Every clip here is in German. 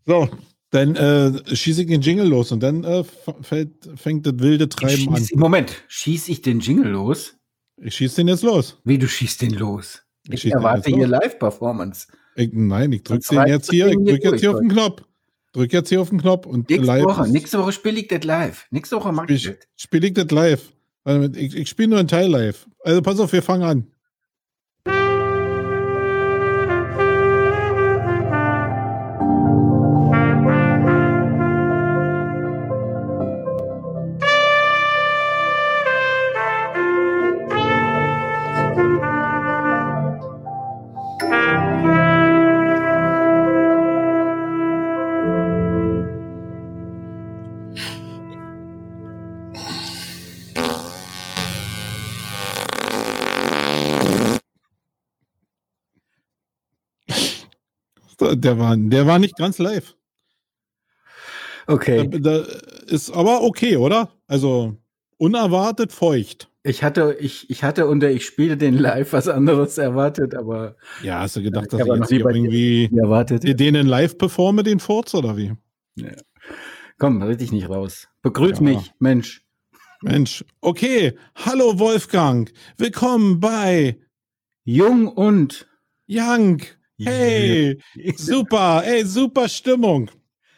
So, dann schieße ich den Jingle los und dann fängt das wilde Treiben an. Moment, schieße ich den Jingle los? Ich schieße den jetzt los. Wie, du schießt den los? Ich schieß den erwarte jetzt hier los. Nein, Ich drücke den jetzt hier. Ich drücke jetzt hier auf den Knopf. Drück jetzt hier auf den Knopf und nächste Woche spiele ich das live. Nächste Woche mache ich das. Spiele ich das live. Ich spiele nur einen Teil live. Also pass auf, wir fangen an. Der war nicht ganz live. Okay. Da ist aber okay, oder? Also unerwartet feucht. Ich hatte ich spiele den live was anderes erwartet, aber. Ja, hast du gedacht, dass ich jetzt hier irgendwie den live performe, den Furz, oder wie? Ja. Komm, red dich nicht raus. Begrüß mich, Mensch. Mensch, okay. Hallo Wolfgang. Willkommen bei Jung und Young. Hey, super, super Stimmung.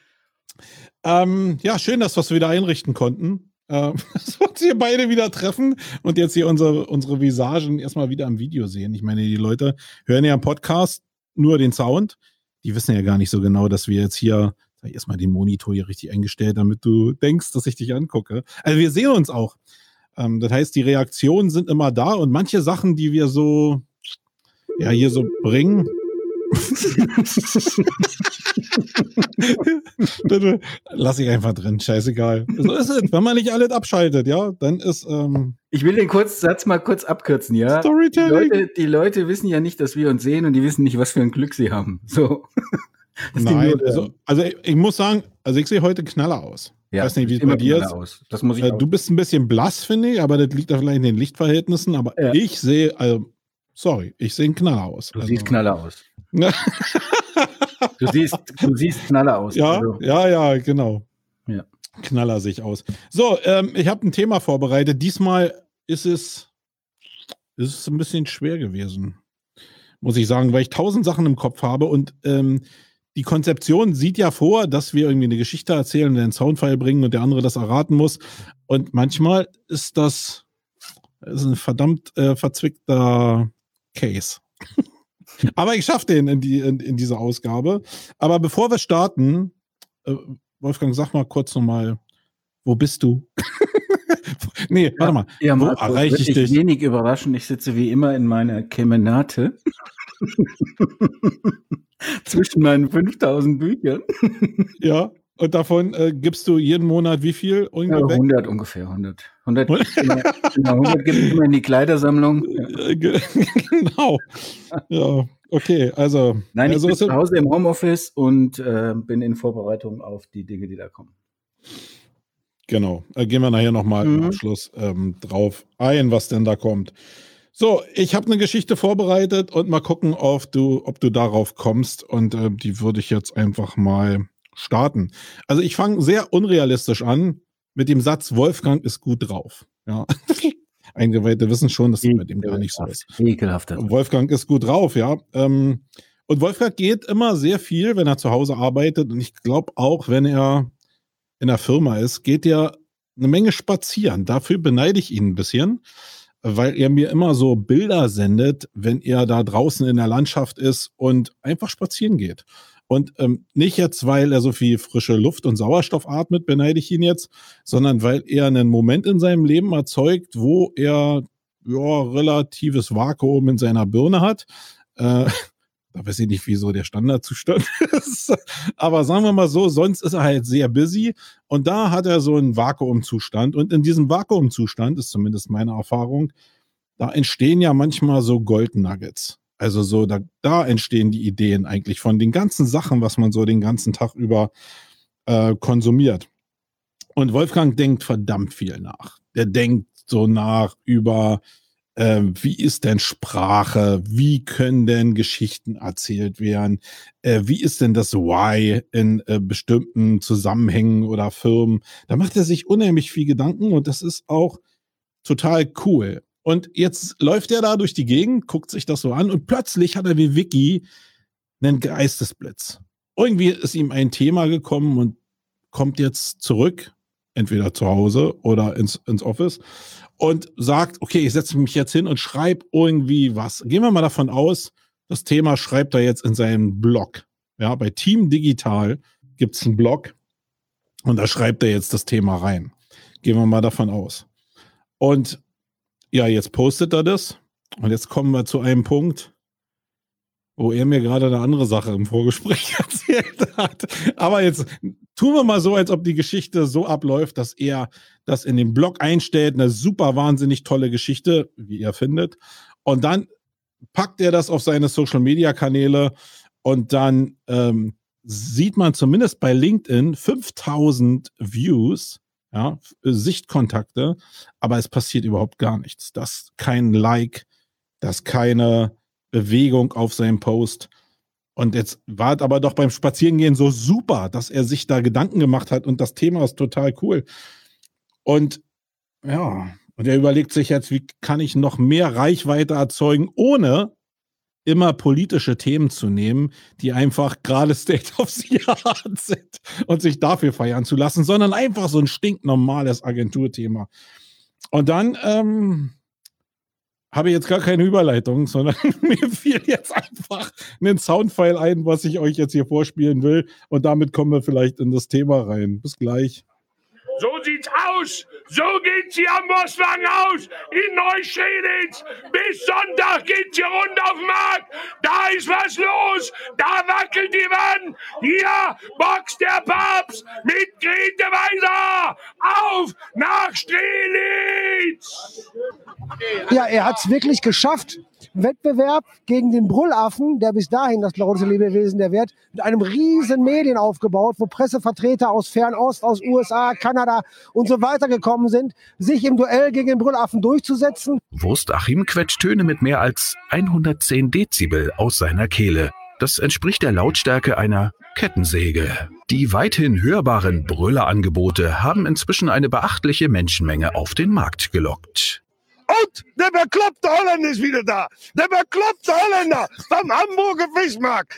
Ja, schön, dass wir es wieder einrichten konnten. Dass wir uns hier beide wieder treffen und jetzt hier unsere Visagen erstmal wieder im Video sehen. Ich meine, die Leute hören ja im Podcast nur den Sound. Die wissen ja gar nicht so genau, dass wir jetzt hier, sag ich erstmal den Monitor hier richtig eingestellt, damit du denkst, dass ich dich angucke. Also wir sehen uns auch. Das heißt, die Reaktionen sind immer da und manche Sachen, die wir so, ja, hier so bringen, lass ich einfach drin, scheißegal. So ist es, wenn man nicht alles abschaltet, ja, dann ist. Ich will den Satz mal kurz abkürzen, ja. Storytelling. Die Leute wissen ja nicht, dass wir uns sehen und die wissen nicht, was für ein Glück sie haben. So. Nein, also ich muss sagen, also ich sehe heute knaller aus. Ja, ich weiß nicht, wie es bei dir ist. Das muss ich du bist ein bisschen blass, finde ich, aber das liegt da vielleicht in den Lichtverhältnissen, aber ich sehe, ich sehe ein Knaller aus. Du siehst Knaller aus. Du siehst Knaller aus. Ja, also. ja, genau. Ja. Knaller sich aus. So, ich habe ein Thema vorbereitet. Diesmal ist es ein bisschen schwer gewesen, muss ich sagen, weil ich 1000 Sachen im Kopf habe und die Konzeption sieht ja vor, dass wir irgendwie eine Geschichte erzählen und einen Soundfile bringen und der andere das erraten muss. Und manchmal ist das ein verdammt verzwickter Case. Aber ich schaffe den in dieser Ausgabe. Aber bevor wir starten, Wolfgang, sag mal kurz nochmal, wo bist du? Nee, warte mal. Ja, wo erreiche ich dich? Wenig überraschend. Ich sitze wie immer in meiner Kemenate. Zwischen meinen 5000 Büchern. Ja, und davon gibst du jeden Monat wie viel? 100 ungefähr, 100. 100 gibt es immer in die Kleidersammlung. Genau. Ja, okay, also. Nein, ich bin zu Hause im Homeoffice und bin in Vorbereitung auf die Dinge, die da kommen. Genau, gehen wir nachher nochmal im Abschluss drauf ein, was denn da kommt. So, ich habe eine Geschichte vorbereitet und mal gucken, ob du darauf kommst und die würde ich jetzt einfach mal starten. Also ich fange sehr unrealistisch an mit dem Satz, Wolfgang ist gut drauf. Ja. Eingeweihte wissen schon, dass das bei dem gar nicht so ist. Ekelhafter. Wolfgang ist gut drauf, ja. Und Wolfgang geht immer sehr viel, wenn er zu Hause arbeitet und ich glaube auch, wenn er in der Firma ist, geht er eine Menge spazieren. Dafür beneide ich ihn ein bisschen, weil er mir immer so Bilder sendet, wenn er da draußen in der Landschaft ist und einfach spazieren geht. Und nicht jetzt, weil er so viel frische Luft und Sauerstoff atmet, beneide ich ihn jetzt, sondern weil er einen Moment in seinem Leben erzeugt, wo er relatives Vakuum in seiner Birne hat. Da weiß ich nicht, wieso der Standardzustand ist. Aber sagen wir mal so, sonst ist er halt sehr busy und da hat er so einen Vakuumzustand. Und in diesem Vakuumzustand, ist zumindest meine Erfahrung, da entstehen ja manchmal so Goldnuggets. Also so, da entstehen die Ideen eigentlich von den ganzen Sachen, was man so den ganzen Tag über konsumiert. Und Wolfgang denkt verdammt viel nach. Der denkt so nach über wie ist denn Sprache? Wie können denn Geschichten erzählt werden? Wie ist denn das Why in bestimmten Zusammenhängen oder Firmen? Da macht er sich unheimlich viel Gedanken und das ist auch total cool. Und jetzt läuft er da durch die Gegend, guckt sich das so an und plötzlich hat er wie Vicky einen Geistesblitz. Irgendwie ist ihm ein Thema gekommen und kommt jetzt zurück, entweder zu Hause oder ins Office und sagt, okay, ich setze mich jetzt hin und schreibe irgendwie was. Gehen wir mal davon aus, das Thema schreibt er jetzt in seinem Blog. Ja, bei Team Digital gibt es einen Blog und da schreibt er jetzt das Thema rein. Gehen wir mal davon aus. Und ja, jetzt postet er das und jetzt kommen wir zu einem Punkt, wo er mir gerade eine andere Sache im Vorgespräch erzählt hat. Aber jetzt tun wir mal so, als ob die Geschichte so abläuft, dass er das in den Blog einstellt. Eine super wahnsinnig tolle Geschichte, wie er findet. Und dann packt er das auf seine Social-Media-Kanäle und dann sieht man zumindest bei LinkedIn 5000 Views, ja, Sichtkontakte, aber es passiert überhaupt gar nichts. Das kein Like, das keine Bewegung auf seinem Post. Und jetzt war es aber doch beim Spazierengehen so super, dass er sich da Gedanken gemacht hat und das Thema ist total cool. Und ja, und er überlegt sich jetzt, wie kann ich noch mehr Reichweite erzeugen, ohne immer politische Themen zu nehmen, die einfach gerade State of the Art sind und sich dafür feiern zu lassen, sondern einfach so ein stinknormales Agenturthema. Und dann habe ich jetzt gar keine Überleitung, sondern mir fiel jetzt einfach ein Soundfile ein, was ich euch jetzt hier vorspielen will. Und damit kommen wir vielleicht in das Thema rein. Bis gleich. So sieht's aus. So geht's hier am Bosswagen aus. In Neustrelitz. Bis Sonntag geht's hier rund auf den Markt. Da ist was los. Da wackelt die Wand. Hier boxt der Papst mit Grete Weiser. Auf nach Strelitz. Ja, er hat's wirklich geschafft. Wettbewerb gegen den Brüllaffen, der bis dahin das lauteste Lebewesen der Welt, mit einem riesen Medien aufgebaut, wo Pressevertreter aus Fernost, aus USA, Kanada und so weiter gekommen sind, sich im Duell gegen den Brüllaffen durchzusetzen. Wurst-Achim quetscht Töne mit mehr als 110 Dezibel aus seiner Kehle. Das entspricht der Lautstärke einer Kettensäge. Die weithin hörbaren Brüllerangebote haben inzwischen eine beachtliche Menschenmenge auf den Markt gelockt. Und der bekloppte Holländer ist wieder da. Der bekloppte Holländer vom Hamburger Fischmarkt.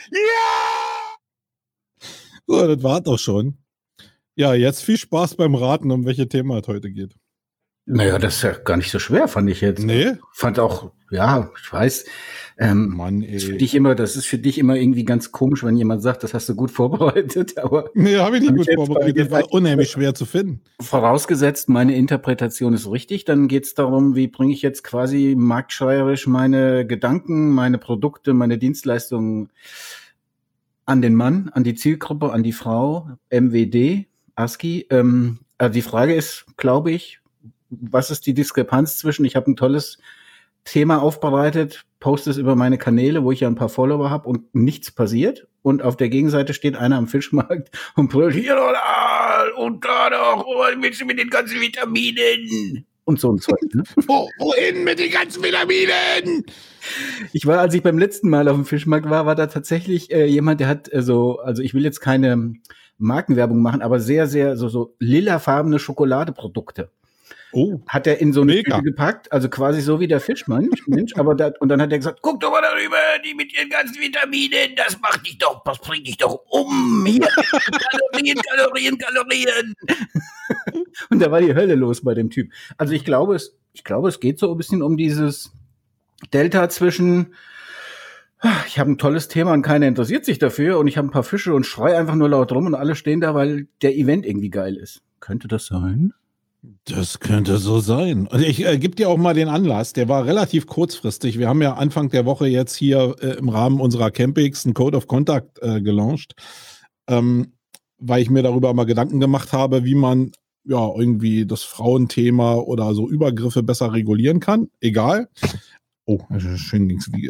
Ja! So, das war doch schon. Ja, jetzt viel Spaß beim Raten, um welche Thema es heute geht. Naja, das ist ja gar nicht so schwer, fand ich jetzt. Nee? Fand auch, ja, ich weiß. Mann, ey. Das ist für dich immer irgendwie ganz komisch, wenn jemand sagt, das hast du gut vorbereitet. Aber nee, habe ich nicht gut vorbereitet. War unheimlich schwer zu finden. Vorausgesetzt, meine Interpretation ist richtig, dann geht es darum, wie bringe ich jetzt quasi marktschreierisch meine Gedanken, meine Produkte, meine Dienstleistungen an den Mann, an die Zielgruppe, an die Frau, MWD, ASCII. Also die Frage ist, glaube ich, was ist die Diskrepanz zwischen, ich habe ein tolles Thema aufbereitet, poste es über meine Kanäle, wo ich ja ein paar Follower habe und nichts passiert. Und auf der Gegenseite steht einer am Fischmarkt und brüllt, hier noch da und da noch, was willst du mit den ganzen Vitaminen? Und so ein Zeug. Ne? Wohin mit den ganzen Vitaminen? Ich war, als ich beim letzten Mal auf dem Fischmarkt war da tatsächlich jemand, der hat also ich will jetzt keine Markenwerbung machen, aber sehr, sehr so lilafarbene Schokoladeprodukte. Oh, hat er in so eine Tüte gepackt, also quasi so wie der Fischmensch, aber und dann hat er gesagt, guck doch mal darüber, die mit ihren ganzen Vitaminen, das bringt dich doch um, hier, Kalorien. Und da war die Hölle los bei dem Typ. Also ich glaube, es geht so ein bisschen um dieses Delta zwischen, ich habe ein tolles Thema und keiner interessiert sich dafür und ich habe ein paar Fische und schrei einfach nur laut rum und alle stehen da, weil der Event irgendwie geil ist. Könnte das sein? Das könnte so sein. Und ich gebe dir auch mal den Anlass. Der war relativ kurzfristig. Wir haben ja Anfang der Woche jetzt hier im Rahmen unserer Campings einen Code of Conduct gelauncht, weil ich mir darüber mal Gedanken gemacht habe, wie man ja irgendwie das Frauenthema oder so Übergriffe besser regulieren kann. Egal. Oh, schön ging's wie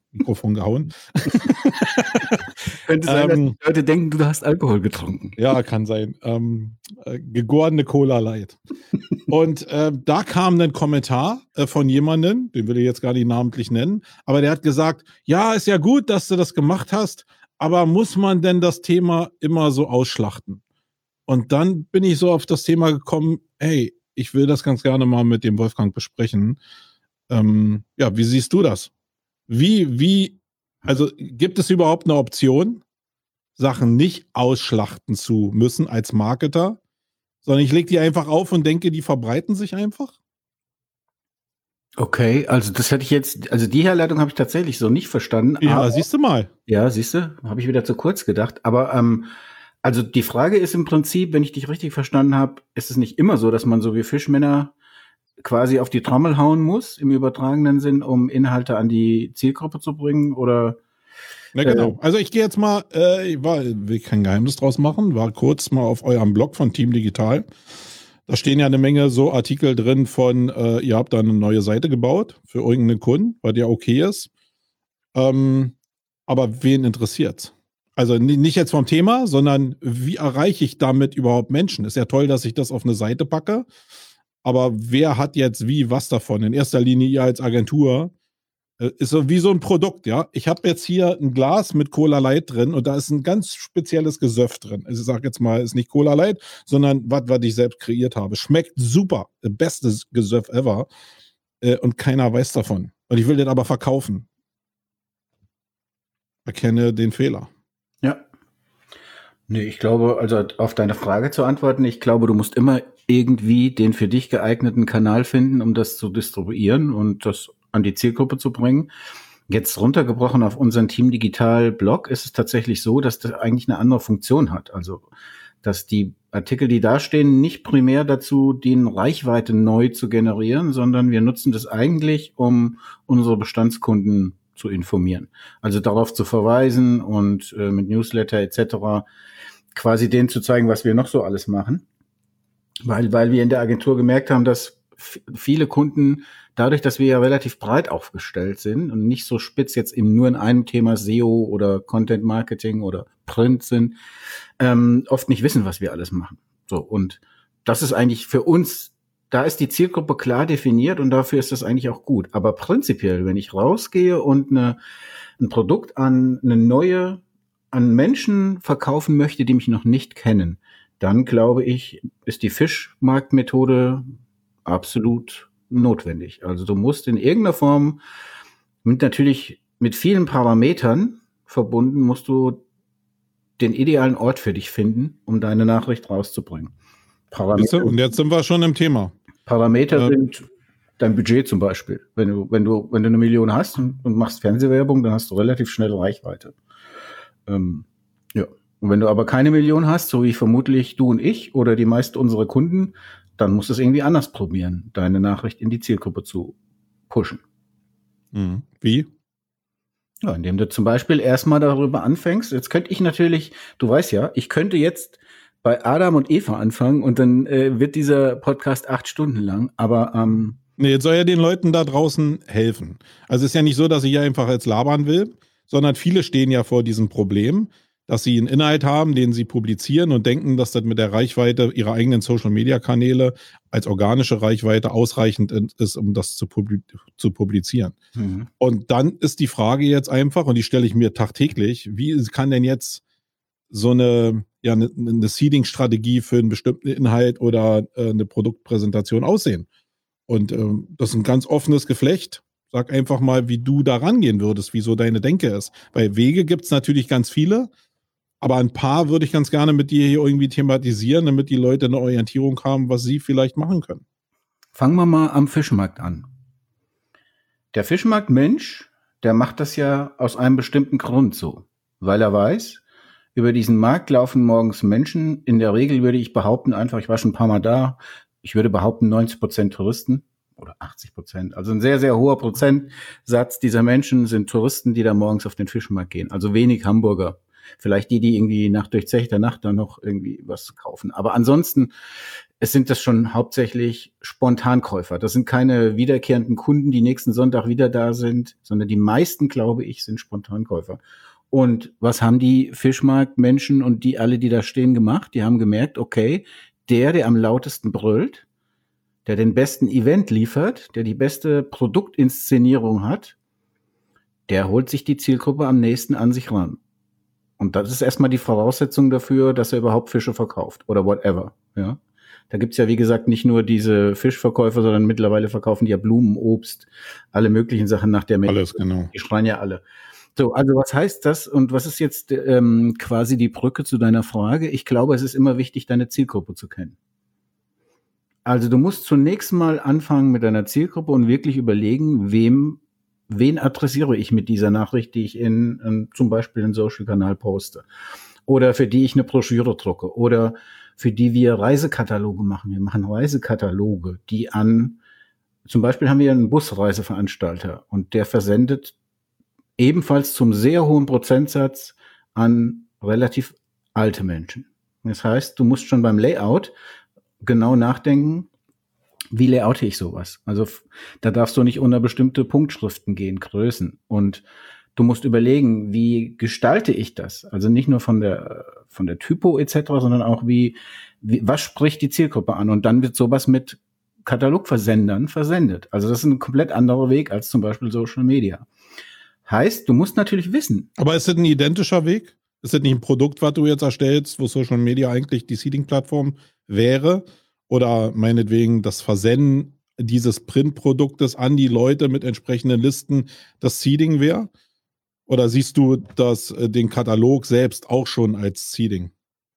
Mikrofon gehauen. Könnte sein, dass die Leute denken, du hast Alkohol getrunken. Ja, kann sein. Gegorene Cola Light. Und da kam ein Kommentar von jemandem, den will ich jetzt gar nicht namentlich nennen, aber der hat gesagt, ja, ist ja gut, dass du das gemacht hast, aber muss man denn das Thema immer so ausschlachten? Und dann bin ich so auf das Thema gekommen, hey, ich will das ganz gerne mal mit dem Wolfgang besprechen. Ja, wie siehst du das? Also gibt es überhaupt eine Option, Sachen nicht ausschlachten zu müssen als Marketer, sondern ich lege die einfach auf und denke, die verbreiten sich einfach? Okay, also das hätte ich jetzt, also die Herleitung habe ich tatsächlich so nicht verstanden. Ja, aber, siehst du mal. Ja, siehst du, habe ich wieder zu kurz gedacht. Aber also die Frage ist im Prinzip, wenn ich dich richtig verstanden habe, ist es nicht immer so, dass man so wie Fischmänner quasi auf die Trommel hauen muss, im übertragenen Sinn, um Inhalte an die Zielgruppe zu bringen, oder? Ja, genau. Also ich gehe jetzt mal, will kein Geheimnis draus machen, war kurz mal auf eurem Blog von Team Digital. Da stehen ja eine Menge so Artikel drin von, ihr habt da eine neue Seite gebaut für irgendeinen Kunden, weil der okay ist. Aber wen interessiert's? Also nicht jetzt vom Thema, sondern wie erreiche ich damit überhaupt Menschen? Ist ja toll, dass ich das auf eine Seite packe, aber wer hat jetzt wie was davon? In erster Linie ihr als Agentur. Ist so wie so ein Produkt, ja. Ich habe jetzt hier ein Glas mit Cola Light drin und da ist ein ganz spezielles Gesöff drin. Also ich sage jetzt mal, ist nicht Cola Light, sondern was ich selbst kreiert habe. Schmeckt super. Bestes Gesöff ever. Und keiner weiß davon. Und ich will den aber verkaufen. Erkenne den Fehler. Ja. Nee, ich glaube, also auf deine Frage zu antworten, ich glaube, du musst immer irgendwie den für dich geeigneten Kanal finden, um das zu distribuieren und das an die Zielgruppe zu bringen. Jetzt runtergebrochen auf unseren Team Digital Blog ist es tatsächlich so, dass das eigentlich eine andere Funktion hat. Also, dass die Artikel, die da stehen, nicht primär dazu dienen, Reichweite neu zu generieren, sondern wir nutzen das eigentlich, um unsere Bestandskunden zu informieren. Also darauf zu verweisen und mit Newsletter etc. quasi denen zu zeigen, was wir noch so alles machen. Weil wir in der Agentur gemerkt haben, dass viele Kunden, dadurch, dass wir ja relativ breit aufgestellt sind und nicht so spitz jetzt eben nur in einem Thema SEO oder Content Marketing oder Print sind, oft nicht wissen, was wir alles machen. So, und das ist eigentlich für uns, da ist die Zielgruppe klar definiert und dafür ist das eigentlich auch gut. Aber prinzipiell, wenn ich rausgehe und ein Produkt an Menschen verkaufen möchte, die mich noch nicht kennen, dann glaube ich, ist die Fischmarktmethode absolut notwendig. Also du musst in irgendeiner Form natürlich mit vielen Parametern verbunden, musst du den idealen Ort für dich finden, um deine Nachricht rauszubringen. Und jetzt sind wir schon im Thema. Parameter sind dein Budget zum Beispiel. Wenn du 1 Million hast und machst Fernsehwerbung, dann hast du relativ schnell Reichweite. Ja. Und wenn du aber keine Million hast, so wie vermutlich du und ich oder die meisten unserer Kunden, dann musst du es irgendwie anders probieren, deine Nachricht in die Zielgruppe zu pushen. Wie? Ja, indem du zum Beispiel erstmal darüber anfängst. Jetzt könnte ich natürlich, du weißt ja, ich könnte jetzt bei Adam und Eva anfangen und dann wird dieser Podcast 8 Stunden lang, aber nee, jetzt soll ja den Leuten da draußen helfen. Also es ist ja nicht so, dass ich hier einfach jetzt labern will, sondern viele stehen ja vor diesem Problem, dass sie einen Inhalt haben, den sie publizieren und denken, dass das mit der Reichweite ihrer eigenen Social-Media-Kanäle als organische Reichweite ausreichend ist, um das zu publizieren. Mhm. Und dann ist die Frage jetzt einfach, und die stelle ich mir tagtäglich, wie kann denn jetzt so eine Seeding-Strategie für einen bestimmten Inhalt oder eine Produktpräsentation aussehen? Und das ist ein ganz offenes Geflecht. Sag einfach mal, wie du da rangehen würdest, wie so deine Denke ist. Weil Wege gibt es natürlich ganz viele, aber ein paar würde ich ganz gerne mit dir hier irgendwie thematisieren, damit die Leute eine Orientierung haben, was sie vielleicht machen können. Fangen wir mal am Fischmarkt an. Der Fischmarktmensch, der macht das ja aus einem bestimmten Grund so, weil er weiß, über diesen Markt laufen morgens Menschen. In der Regel würde ich behaupten, einfach, ich war schon ein paar Mal da, ich würde behaupten 90% Touristen oder 80%. Also ein sehr, sehr hoher Prozentsatz dieser Menschen sind Touristen, die da morgens auf den Fischmarkt gehen. Also wenig Hamburger. Vielleicht die irgendwie nach durchzechter Nacht dann noch irgendwie was kaufen. Aber ansonsten, es sind das schon hauptsächlich Spontankäufer. Das sind keine wiederkehrenden Kunden, die nächsten Sonntag wieder da sind, sondern die meisten, glaube ich, sind Spontankäufer. Und was haben die Fischmarktmenschen und die alle, die da stehen, gemacht? Die haben gemerkt, okay, der am lautesten brüllt, der den besten Event liefert, der die beste Produktinszenierung hat, der holt sich die Zielgruppe am nächsten an sich ran. Und das ist erstmal die Voraussetzung dafür, dass er überhaupt Fische verkauft oder whatever. Ja, da gibt's ja, wie gesagt, nicht nur diese Fischverkäufer, sondern mittlerweile verkaufen die ja Blumen, Obst, alle möglichen Sachen nach der Methode. Alles, genau. Die schreien ja alle. So, also was heißt das und was ist jetzt quasi die Brücke zu deiner Frage? Ich glaube, es ist immer wichtig, deine Zielgruppe zu kennen. Also du musst zunächst mal anfangen mit deiner Zielgruppe und wirklich überlegen, wen adressiere ich mit dieser Nachricht, die ich zum Beispiel in Social-Kanal poste oder für die ich eine Broschüre drucke oder für die wir Reisekataloge machen. Wir machen Reisekataloge, die zum Beispiel haben wir einen Busreiseveranstalter und der versendet ebenfalls zum sehr hohen Prozentsatz an relativ alte Menschen. Das heißt, du musst schon beim Layout genau nachdenken, wie layoute ich sowas? Also da darfst du nicht unter bestimmte Punktschriften gehen, Größen. Und du musst überlegen, wie gestalte ich das? Also nicht nur von der Typo etc., sondern auch was spricht die Zielgruppe an? Und dann wird sowas mit Katalogversendern versendet. Also das ist ein komplett anderer Weg als zum Beispiel Social Media. Heißt, du musst natürlich wissen. Aber ist das ein identischer Weg? Ist das nicht ein Produkt, was du jetzt erstellst, wo Social Media eigentlich die Seeding-Plattform wäre? Oder meinetwegen das Versenden dieses Printproduktes an die Leute mit entsprechenden Listen das Seeding wäre? Oder siehst du den Katalog selbst auch schon als Seeding?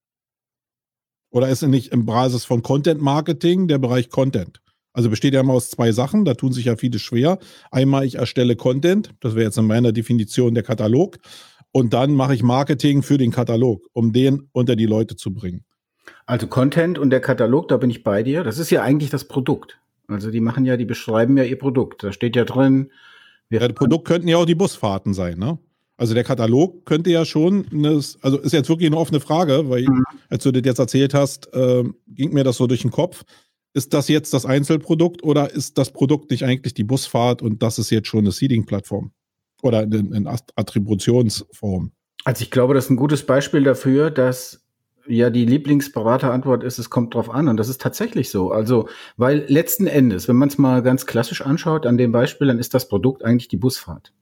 Oder ist es nicht im Basis von Content Marketing der Bereich Content? Also besteht ja immer aus zwei Sachen, da tun sich ja viele schwer. Einmal, ich erstelle Content, das wäre jetzt in meiner Definition der Katalog. Und dann mache ich Marketing für den Katalog, um den unter die Leute zu bringen. Also Content und der Katalog, da bin ich bei dir. Das ist ja eigentlich das Produkt. Also die beschreiben ja ihr Produkt. Da steht ja drin. Das Produkt könnten ja auch die Busfahrten sein, ne? Also der Katalog könnte ja schon, also ist jetzt wirklich eine offene Frage, weil als du das jetzt erzählt hast, ging mir das so durch den Kopf. Ist das jetzt das Einzelprodukt oder ist das Produkt nicht eigentlich die Busfahrt und das ist jetzt schon eine Seeding-Plattform? Oder in Attributionsform? Also ich glaube, das ist ein gutes Beispiel dafür, dass ja die Lieblingsberaterantwort ist, es kommt drauf an. Und das ist tatsächlich so. Also, weil letzten Endes, wenn man es mal ganz klassisch anschaut, an dem Beispiel, dann ist das Produkt eigentlich die Busfahrt.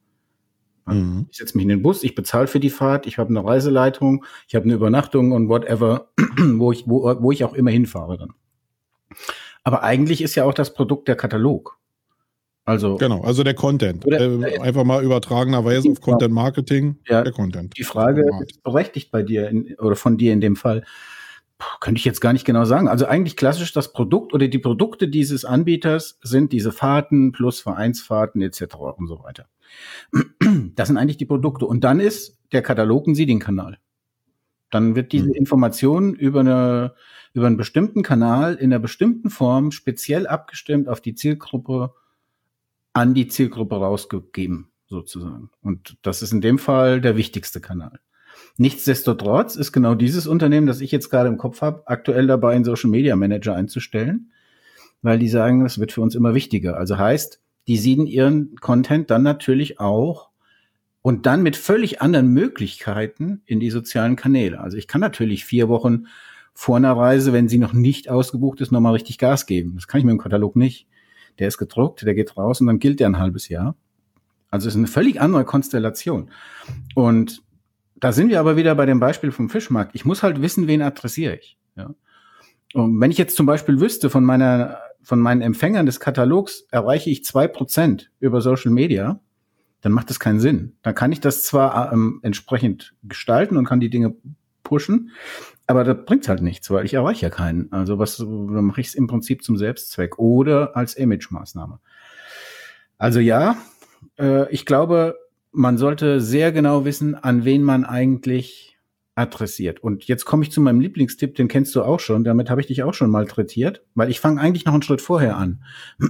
Ich setze mich in den Bus, ich bezahle für die Fahrt, ich habe eine Reiseleitung, ich habe eine Übernachtung und whatever, wo ich auch immer hinfahre dann. Aber eigentlich ist ja auch das Produkt der Katalog. Also genau, also der Content. Einfach mal übertragenerweise auf Content Marketing, ja, der Content. Die Frage ist berechtigt bei dir oder von dir in dem Fall. Könnte ich jetzt gar nicht genau sagen. Also eigentlich klassisch das Produkt oder die Produkte dieses Anbieters sind diese Fahrten plus Vereinsfahrten etc. und so weiter. Das sind eigentlich die Produkte. Und dann ist der Katalog ein Seeding-Kanal. Dann wird diese Information über einen bestimmten Kanal in einer bestimmten Form speziell abgestimmt auf die Zielgruppe, an die Zielgruppe rausgegeben, sozusagen. Und das ist in dem Fall der wichtigste Kanal. Nichtsdestotrotz ist genau dieses Unternehmen, das ich jetzt gerade im Kopf habe, aktuell dabei, einen Social Media Manager einzustellen, weil die sagen, das wird für uns immer wichtiger. Also heißt, die seeden ihren Content dann natürlich auch und dann mit völlig anderen Möglichkeiten in die sozialen Kanäle. Also ich kann natürlich 4 Wochen vor einer Reise, wenn sie noch nicht ausgebucht ist, nochmal richtig Gas geben. Das kann ich mit dem Katalog nicht. Der ist gedruckt, der geht raus und dann gilt der ein halbes Jahr. Also es ist eine völlig andere Konstellation. Und da sind wir aber wieder bei dem Beispiel vom Fischmarkt. Ich muss halt wissen, wen adressiere ich. Ja? Und wenn ich jetzt zum Beispiel wüsste, von meinen Empfängern des Katalogs erreiche ich 2% über Social Media, dann macht das keinen Sinn. Dann kann ich das zwar entsprechend gestalten und kann die Dinge pushen, aber das bringt halt nichts, weil ich erreiche ja keinen. Also dann mache ich es im Prinzip zum Selbstzweck oder als Image-Maßnahme. Also ja, ich glaube, man sollte sehr genau wissen, an wen man eigentlich adressiert. Und jetzt komme ich zu meinem Lieblingstipp, den kennst du auch schon, damit habe ich dich auch schon malträtiert, weil ich fange eigentlich noch einen Schritt vorher an.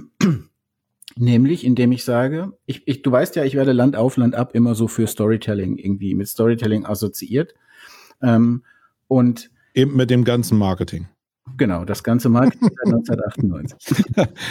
Nämlich, indem ich sage, du weißt ja, ich werde Land auf, Land ab immer so für Storytelling irgendwie mit Storytelling assoziiert. Und eben mit dem ganzen Marketing. Genau, das ganze Marketing seit 1998.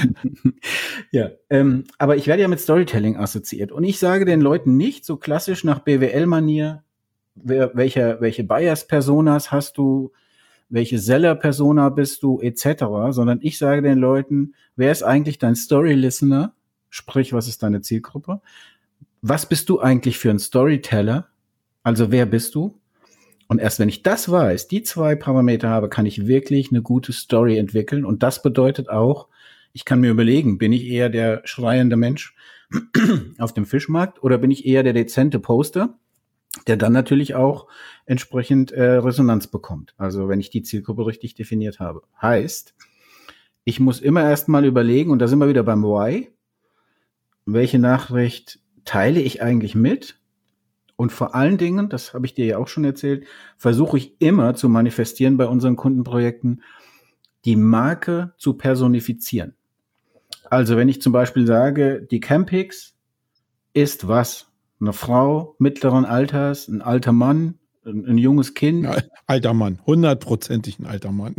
Ja, aber ich werde ja mit Storytelling assoziiert. Und ich sage den Leuten nicht so klassisch nach BWL-Manier, welche Buyers-Personas hast du, welche Seller-Persona bist du, etc., sondern ich sage den Leuten, wer ist eigentlich dein Story-Listener? Sprich, was ist deine Zielgruppe? Was bist du eigentlich für ein Storyteller? Also wer bist du? Und erst wenn ich das weiß, die 2 Parameter habe, kann ich wirklich eine gute Story entwickeln. Und das bedeutet auch, ich kann mir überlegen, bin ich eher der schreiende Mensch auf dem Fischmarkt oder bin ich eher der dezente Poster, der dann natürlich auch entsprechend Resonanz bekommt. Also wenn ich die Zielgruppe richtig definiert habe. Heißt, ich muss immer erst mal überlegen, und da sind wir wieder beim Why, welche Nachricht teile ich eigentlich mit? Und vor allen Dingen, das habe ich dir ja auch schon erzählt, versuche ich immer zu manifestieren bei unseren Kundenprojekten, die Marke zu personifizieren. Also wenn ich zum Beispiel sage, die Campix ist was? Eine Frau mittleren Alters, ein alter Mann, ein junges Kind. Ja, alter Mann, 100%ig ein alter Mann.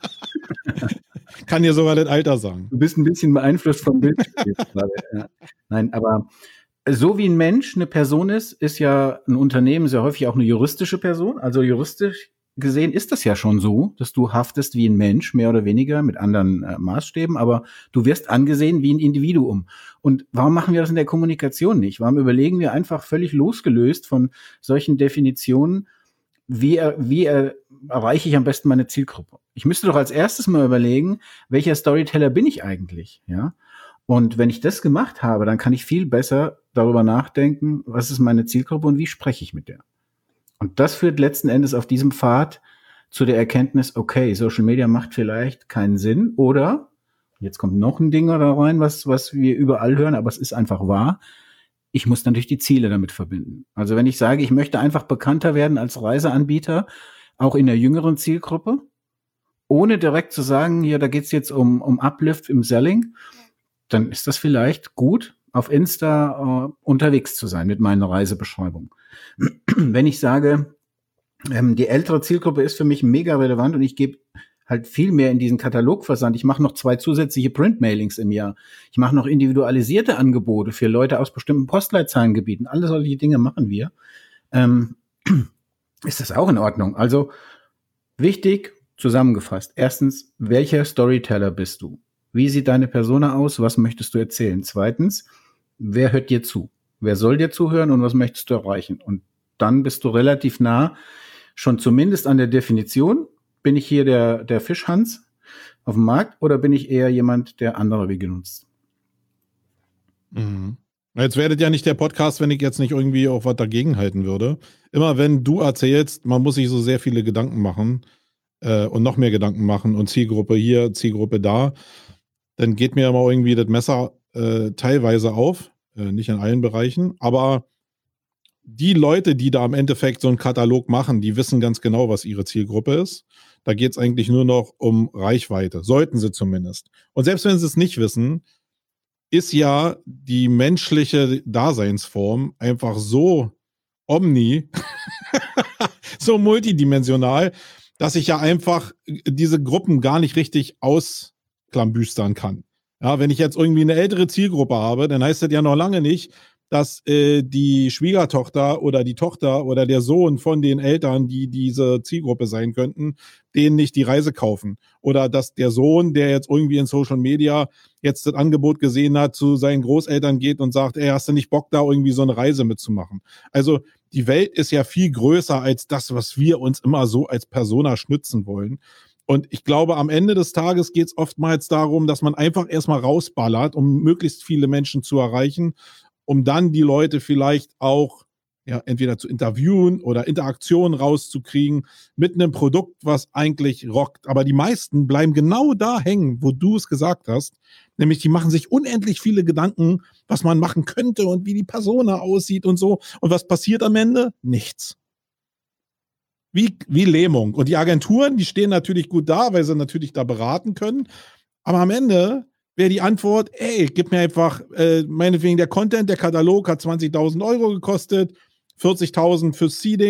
Kann dir sogar das Alter sagen. Du bist ein bisschen beeinflusst vom Bildspiel gerade. Ja. Nein, aber so wie ein Mensch eine Person ist ja ein Unternehmen sehr häufig auch eine juristische Person. Also juristisch gesehen ist das ja schon so, dass du haftest wie ein Mensch, mehr oder weniger, mit anderen Maßstäben, aber du wirst angesehen wie ein Individuum. Und warum machen wir das in der Kommunikation nicht? Warum überlegen wir einfach völlig losgelöst von solchen Definitionen, wie erreiche ich am besten meine Zielgruppe? Ich müsste doch als erstes mal überlegen, welcher Storyteller bin ich eigentlich, ja? Und wenn ich das gemacht habe, dann kann ich viel besser darüber nachdenken, was ist meine Zielgruppe und wie spreche ich mit der. Und das führt letzten Endes auf diesem Pfad zu der Erkenntnis, okay, Social Media macht vielleicht keinen Sinn oder, jetzt kommt noch ein Ding da rein, was wir überall hören, aber es ist einfach wahr, ich muss natürlich die Ziele damit verbinden. Also wenn ich sage, ich möchte einfach bekannter werden als Reiseanbieter, auch in der jüngeren Zielgruppe, ohne direkt zu sagen, hier, da geht's jetzt um Uplift im Selling, dann ist das vielleicht gut, auf Insta unterwegs zu sein mit meiner Reisebeschreibung. Wenn ich sage, die ältere Zielgruppe ist für mich mega relevant und ich gebe halt viel mehr in diesen Katalogversand. Ich mache noch 2 zusätzliche Print-Mailings im Jahr. Ich mache noch individualisierte Angebote für Leute aus bestimmten Postleitzahlengebieten. Alle solche Dinge machen wir. Ist das auch in Ordnung? Also wichtig, zusammengefasst. Erstens, welcher Storyteller bist du? Wie sieht deine Persona aus? Was möchtest du erzählen? Zweitens, wer hört dir zu? Wer soll dir zuhören und was möchtest du erreichen? Und dann bist du relativ nah, schon zumindest an der Definition. Bin ich hier der Fischhans auf dem Markt oder bin ich eher jemand, der andere Wege nutzt? Mhm. Jetzt werdet ja nicht der Podcast, wenn ich jetzt nicht irgendwie auch was dagegen halten würde. Immer wenn du erzählst, man muss sich so sehr viele Gedanken machen und noch mehr Gedanken machen und Zielgruppe hier, Zielgruppe da, dann geht mir immer irgendwie das Messer teilweise auf, nicht in allen Bereichen, aber die Leute, die da im Endeffekt so einen Katalog machen, die wissen ganz genau, was ihre Zielgruppe ist. Da geht es eigentlich nur noch um Reichweite, sollten sie zumindest. Und selbst wenn sie es nicht wissen, ist ja die menschliche Daseinsform einfach so so multidimensional, dass ich ja einfach diese Gruppen gar nicht richtig ausklambüstern kann. Ja, wenn ich jetzt irgendwie eine ältere Zielgruppe habe, dann heißt das ja noch lange nicht, dass die Schwiegertochter oder die Tochter oder der Sohn von den Eltern, die diese Zielgruppe sein könnten, denen nicht die Reise kaufen. Oder dass der Sohn, der jetzt irgendwie in Social Media jetzt das Angebot gesehen hat, zu seinen Großeltern geht und sagt, ey, hast du nicht Bock, da irgendwie so eine Reise mitzumachen? Also die Welt ist ja viel größer als das, was wir uns immer so als Persona schnitzen wollen. Und ich glaube, am Ende des Tages geht es oftmals darum, dass man einfach erstmal rausballert, um möglichst viele Menschen zu erreichen, um dann die Leute vielleicht auch entweder zu interviewen oder Interaktionen rauszukriegen mit einem Produkt, was eigentlich rockt. Aber die meisten bleiben genau da hängen, wo du es gesagt hast. Nämlich, die machen sich unendlich viele Gedanken, was man machen könnte und wie die Persona aussieht und so. Und was passiert am Ende? Nichts. Wie Lähmung. Und die Agenturen, die stehen natürlich gut da, weil sie natürlich da beraten können. Aber am Ende wäre die Antwort, ey, gib mir einfach, meinetwegen der Content, der Katalog hat 20.000 € gekostet, 40.000 fürs Seeding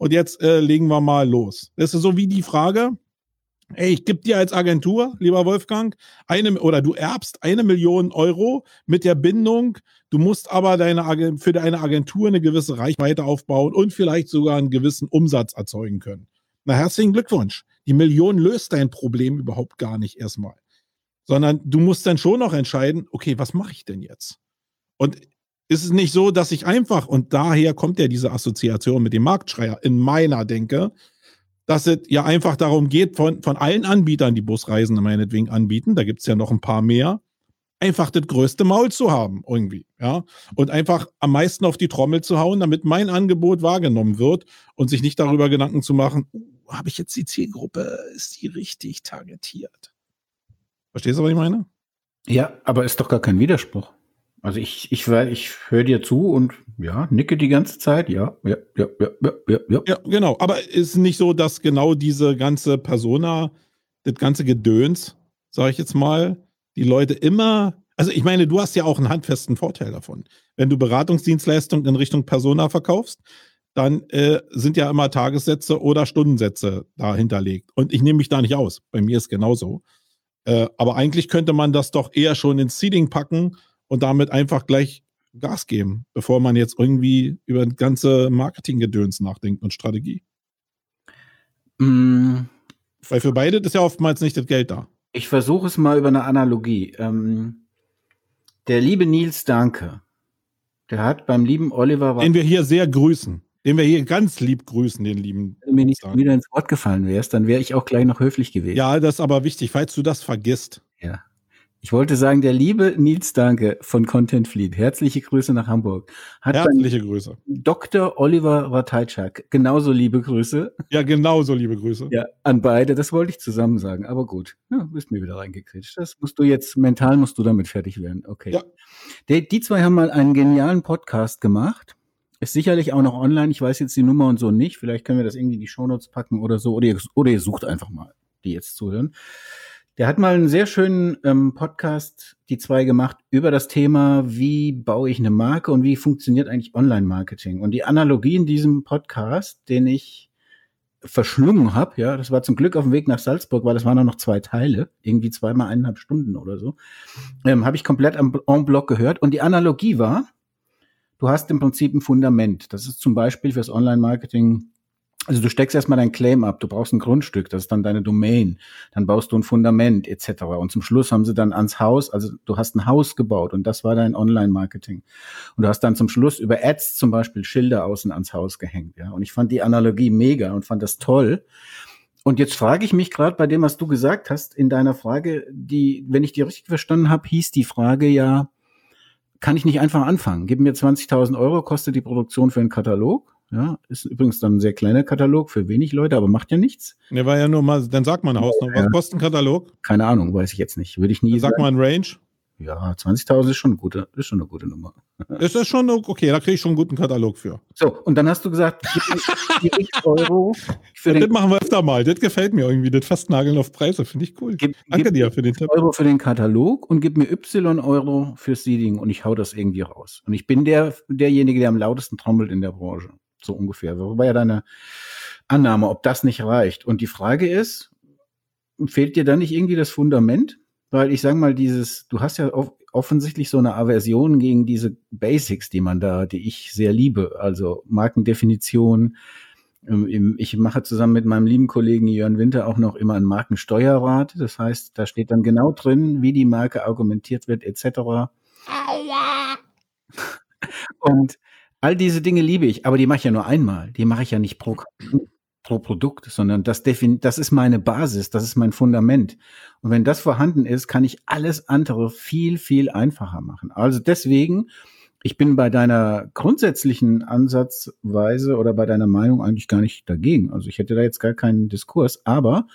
und jetzt legen wir mal los. Das ist so wie die Frage, ey, ich gebe dir als Agentur, lieber Wolfgang, du erbst 1 Million Euro mit der Bindung, du musst aber für deine Agentur eine gewisse Reichweite aufbauen und vielleicht sogar einen gewissen Umsatz erzeugen können. Na, herzlichen Glückwunsch. Die Million löst dein Problem überhaupt gar nicht erstmal. Sondern du musst dann schon noch entscheiden, okay, was mache ich denn jetzt? Und ist es nicht so, dass ich einfach, und daher kommt ja diese Assoziation mit dem Marktschreier in meiner Denke, dass es ja einfach darum geht, von allen Anbietern, die Busreisen meinetwegen anbieten, da gibt es ja noch ein paar mehr, einfach das größte Maul zu haben irgendwie, ja, und einfach am meisten auf die Trommel zu hauen, damit mein Angebot wahrgenommen wird und sich nicht darüber Gedanken zu machen, habe ich jetzt die Zielgruppe, ist die richtig targetiert? Verstehst du, was ich meine? Ja, aber ist doch gar kein Widerspruch. Also ich höre dir zu und ja, nicke die ganze Zeit, ja. Ja, genau. Aber ist nicht so, dass genau diese ganze Persona, das ganze Gedöns, sage ich jetzt mal, die Leute immer, also ich meine, du hast ja auch einen handfesten Vorteil davon. Wenn du Beratungsdienstleistungen in Richtung Persona verkaufst, dann sind ja immer Tagessätze oder Stundensätze da hinterlegt. Und ich nehme mich da nicht aus. Bei mir ist genauso. Aber eigentlich könnte man das doch eher schon ins Seeding packen und damit einfach gleich Gas geben, bevor man jetzt irgendwie über das ganze Marketinggedöns nachdenkt und Strategie. Weil für beide ist ja oftmals nicht das Geld da. Ich versuche es mal über eine Analogie. Der liebe Nils Danke, der hat beim lieben Oliver... Den wir hier sehr grüßen. Den wir hier ganz lieb grüßen, den lieben... Wenn du mir nicht wieder ins Wort gefallen wärst, dann wäre ich auch gleich noch höflich gewesen. Ja, das ist aber wichtig, falls du das vergisst. Ja. Ich wollte sagen, der liebe Nils Danke von Content Fleet, herzliche Grüße nach Hamburg. Herzliche Grüße. Dr. Oliver Ratajczak, genauso liebe Grüße. Ja, genauso liebe Grüße. Ja, an beide, das wollte ich zusammen sagen, aber gut. Ja, bist mir wieder reingekritscht. Das musst du jetzt, mental musst du damit fertig werden. Okay. Ja. Die zwei haben mal einen genialen Podcast gemacht. Ist sicherlich auch noch online. Ich weiß jetzt die Nummer und so nicht. Vielleicht können wir das irgendwie in die Shownotes packen oder so. Oder ihr sucht einfach mal, die jetzt zuhören. Der hat mal einen sehr schönen Podcast, die zwei gemacht, über das Thema, wie baue ich eine Marke und wie funktioniert eigentlich Online-Marketing. Und die Analogie in diesem Podcast, den ich verschlungen habe, ja, das war zum Glück auf dem Weg nach Salzburg, weil das waren noch 2 Teile, irgendwie 2x1,5 Stunden oder so, habe ich komplett en bloc gehört. Und die Analogie war, du hast im Prinzip ein Fundament. Das ist zum Beispiel fürs Online-Marketing. Also du steckst erstmal dein Claim ab, du brauchst ein Grundstück, das ist dann deine Domain, dann baust du ein Fundament etc. Und zum Schluss haben sie dann ans Haus, also du hast ein Haus gebaut und das war dein Online-Marketing. Und du hast dann zum Schluss über Ads zum Beispiel Schilder außen ans Haus gehängt. Ja. Und ich fand die Analogie mega und fand das toll. Und jetzt frage ich mich gerade bei dem, was du gesagt hast, in deiner Frage, wenn ich die richtig verstanden habe, hieß die Frage ja, kann ich nicht einfach anfangen? Gib mir 20.000 Euro, kostet die Produktion für einen Katalog. Ja, ist übrigens dann ein sehr kleiner Katalog für wenig Leute, aber macht ja nichts. Der war ja nur mal, dann sag mal eine Hausnummer. Was kostet ein Katalog? Keine Ahnung, weiß ich jetzt nicht. Würde ich nie sagen. Sag mal ein Range. Ja, 20.000 ist schon eine gute Nummer. Ist das schon okay? Da kriege ich schon einen guten Katalog für. So, und dann hast du gesagt, gib mir Euro für das machen wir öfter mal. Das gefällt mir irgendwie. Das Festnageln auf Preise, finde ich cool. Danke dir für den Tipp. Euro für den Katalog und gib mir Y Euro fürs Seeding und ich hau das irgendwie raus. Und ich bin derjenige, der am lautesten trommelt in der Branche. So ungefähr. Wobei ja deine Annahme, ob das nicht reicht. Und die Frage ist, fehlt dir da nicht irgendwie das Fundament? Weil ich sage mal, du hast ja offensichtlich so eine Aversion gegen diese Basics, die ich sehr liebe. Also Markendefinition. Ich mache zusammen mit meinem lieben Kollegen Jörn Winter auch noch immer ein Markensteuerrat. Das heißt, da steht dann genau drin, wie die Marke argumentiert wird, etc. Und all diese Dinge liebe ich, aber die mache ich ja nur einmal. Die mache ich ja nicht pro Produkt, sondern das ist meine Basis, das ist mein Fundament. Und wenn das vorhanden ist, kann ich alles andere viel, viel einfacher machen. Also deswegen, ich bin bei deiner grundsätzlichen Ansatzweise oder bei deiner Meinung eigentlich gar nicht dagegen. Also ich hätte da jetzt gar keinen Diskurs, aber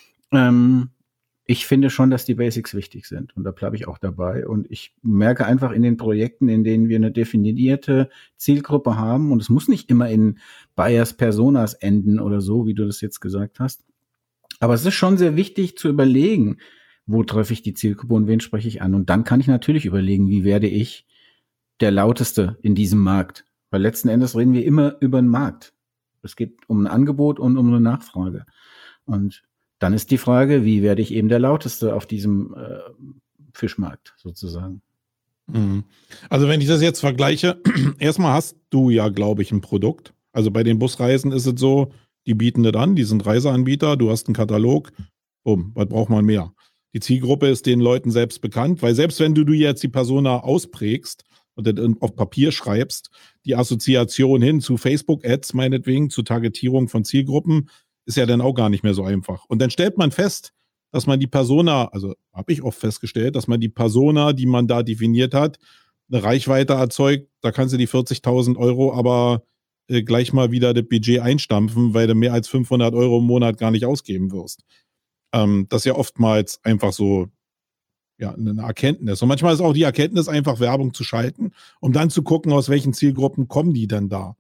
ich finde schon, dass die Basics wichtig sind und da bleibe ich auch dabei und ich merke einfach in den Projekten, in denen wir eine definierte Zielgruppe haben und es muss nicht immer in Buyers Personas enden oder so, wie du das jetzt gesagt hast, aber es ist schon sehr wichtig zu überlegen, wo treffe ich die Zielgruppe und wen spreche ich an und dann kann ich natürlich überlegen, wie werde ich der Lauteste in diesem Markt, weil letzten Endes reden wir immer über den Markt. Es geht um ein Angebot und um eine Nachfrage. Und dann ist die Frage, wie werde ich eben der Lauteste auf diesem Fischmarkt sozusagen? Also wenn ich das jetzt vergleiche, erstmal hast du ja, glaube ich, ein Produkt. Also bei den Busreisen ist es so, die bieten das an, die sind Reiseanbieter, du hast einen Katalog, was braucht man mehr? Die Zielgruppe ist den Leuten selbst bekannt, weil selbst wenn du jetzt die Persona ausprägst und das auf Papier schreibst, die Assoziation hin zu Facebook-Ads meinetwegen, zu Targetierung von Zielgruppen, ist ja dann auch gar nicht mehr so einfach. Und dann stellt man fest, dass man die Persona, also habe ich oft festgestellt, dass man die Persona, die man da definiert hat, eine Reichweite erzeugt, da kannst du die 40.000 Euro aber gleich mal wieder das Budget einstampfen, weil du mehr als 500 Euro im Monat gar nicht ausgeben wirst. Das ist ja oftmals einfach so ja, eine Erkenntnis. Und manchmal ist auch die Erkenntnis, einfach Werbung zu schalten, um dann zu gucken, aus welchen Zielgruppen kommen die denn da.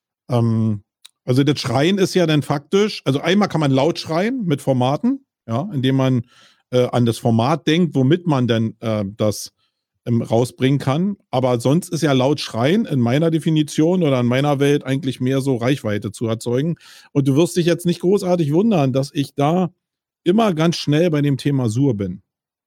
Also das Schreien ist ja dann faktisch, also einmal kann man laut schreien mit Formaten, ja, indem man an das Format denkt, womit man denn das rausbringen kann. Aber sonst ist ja laut schreien in meiner Definition oder in meiner Welt eigentlich mehr so Reichweite zu erzeugen. Und du wirst dich jetzt nicht großartig wundern, dass ich da immer ganz schnell bei dem Thema Sur bin.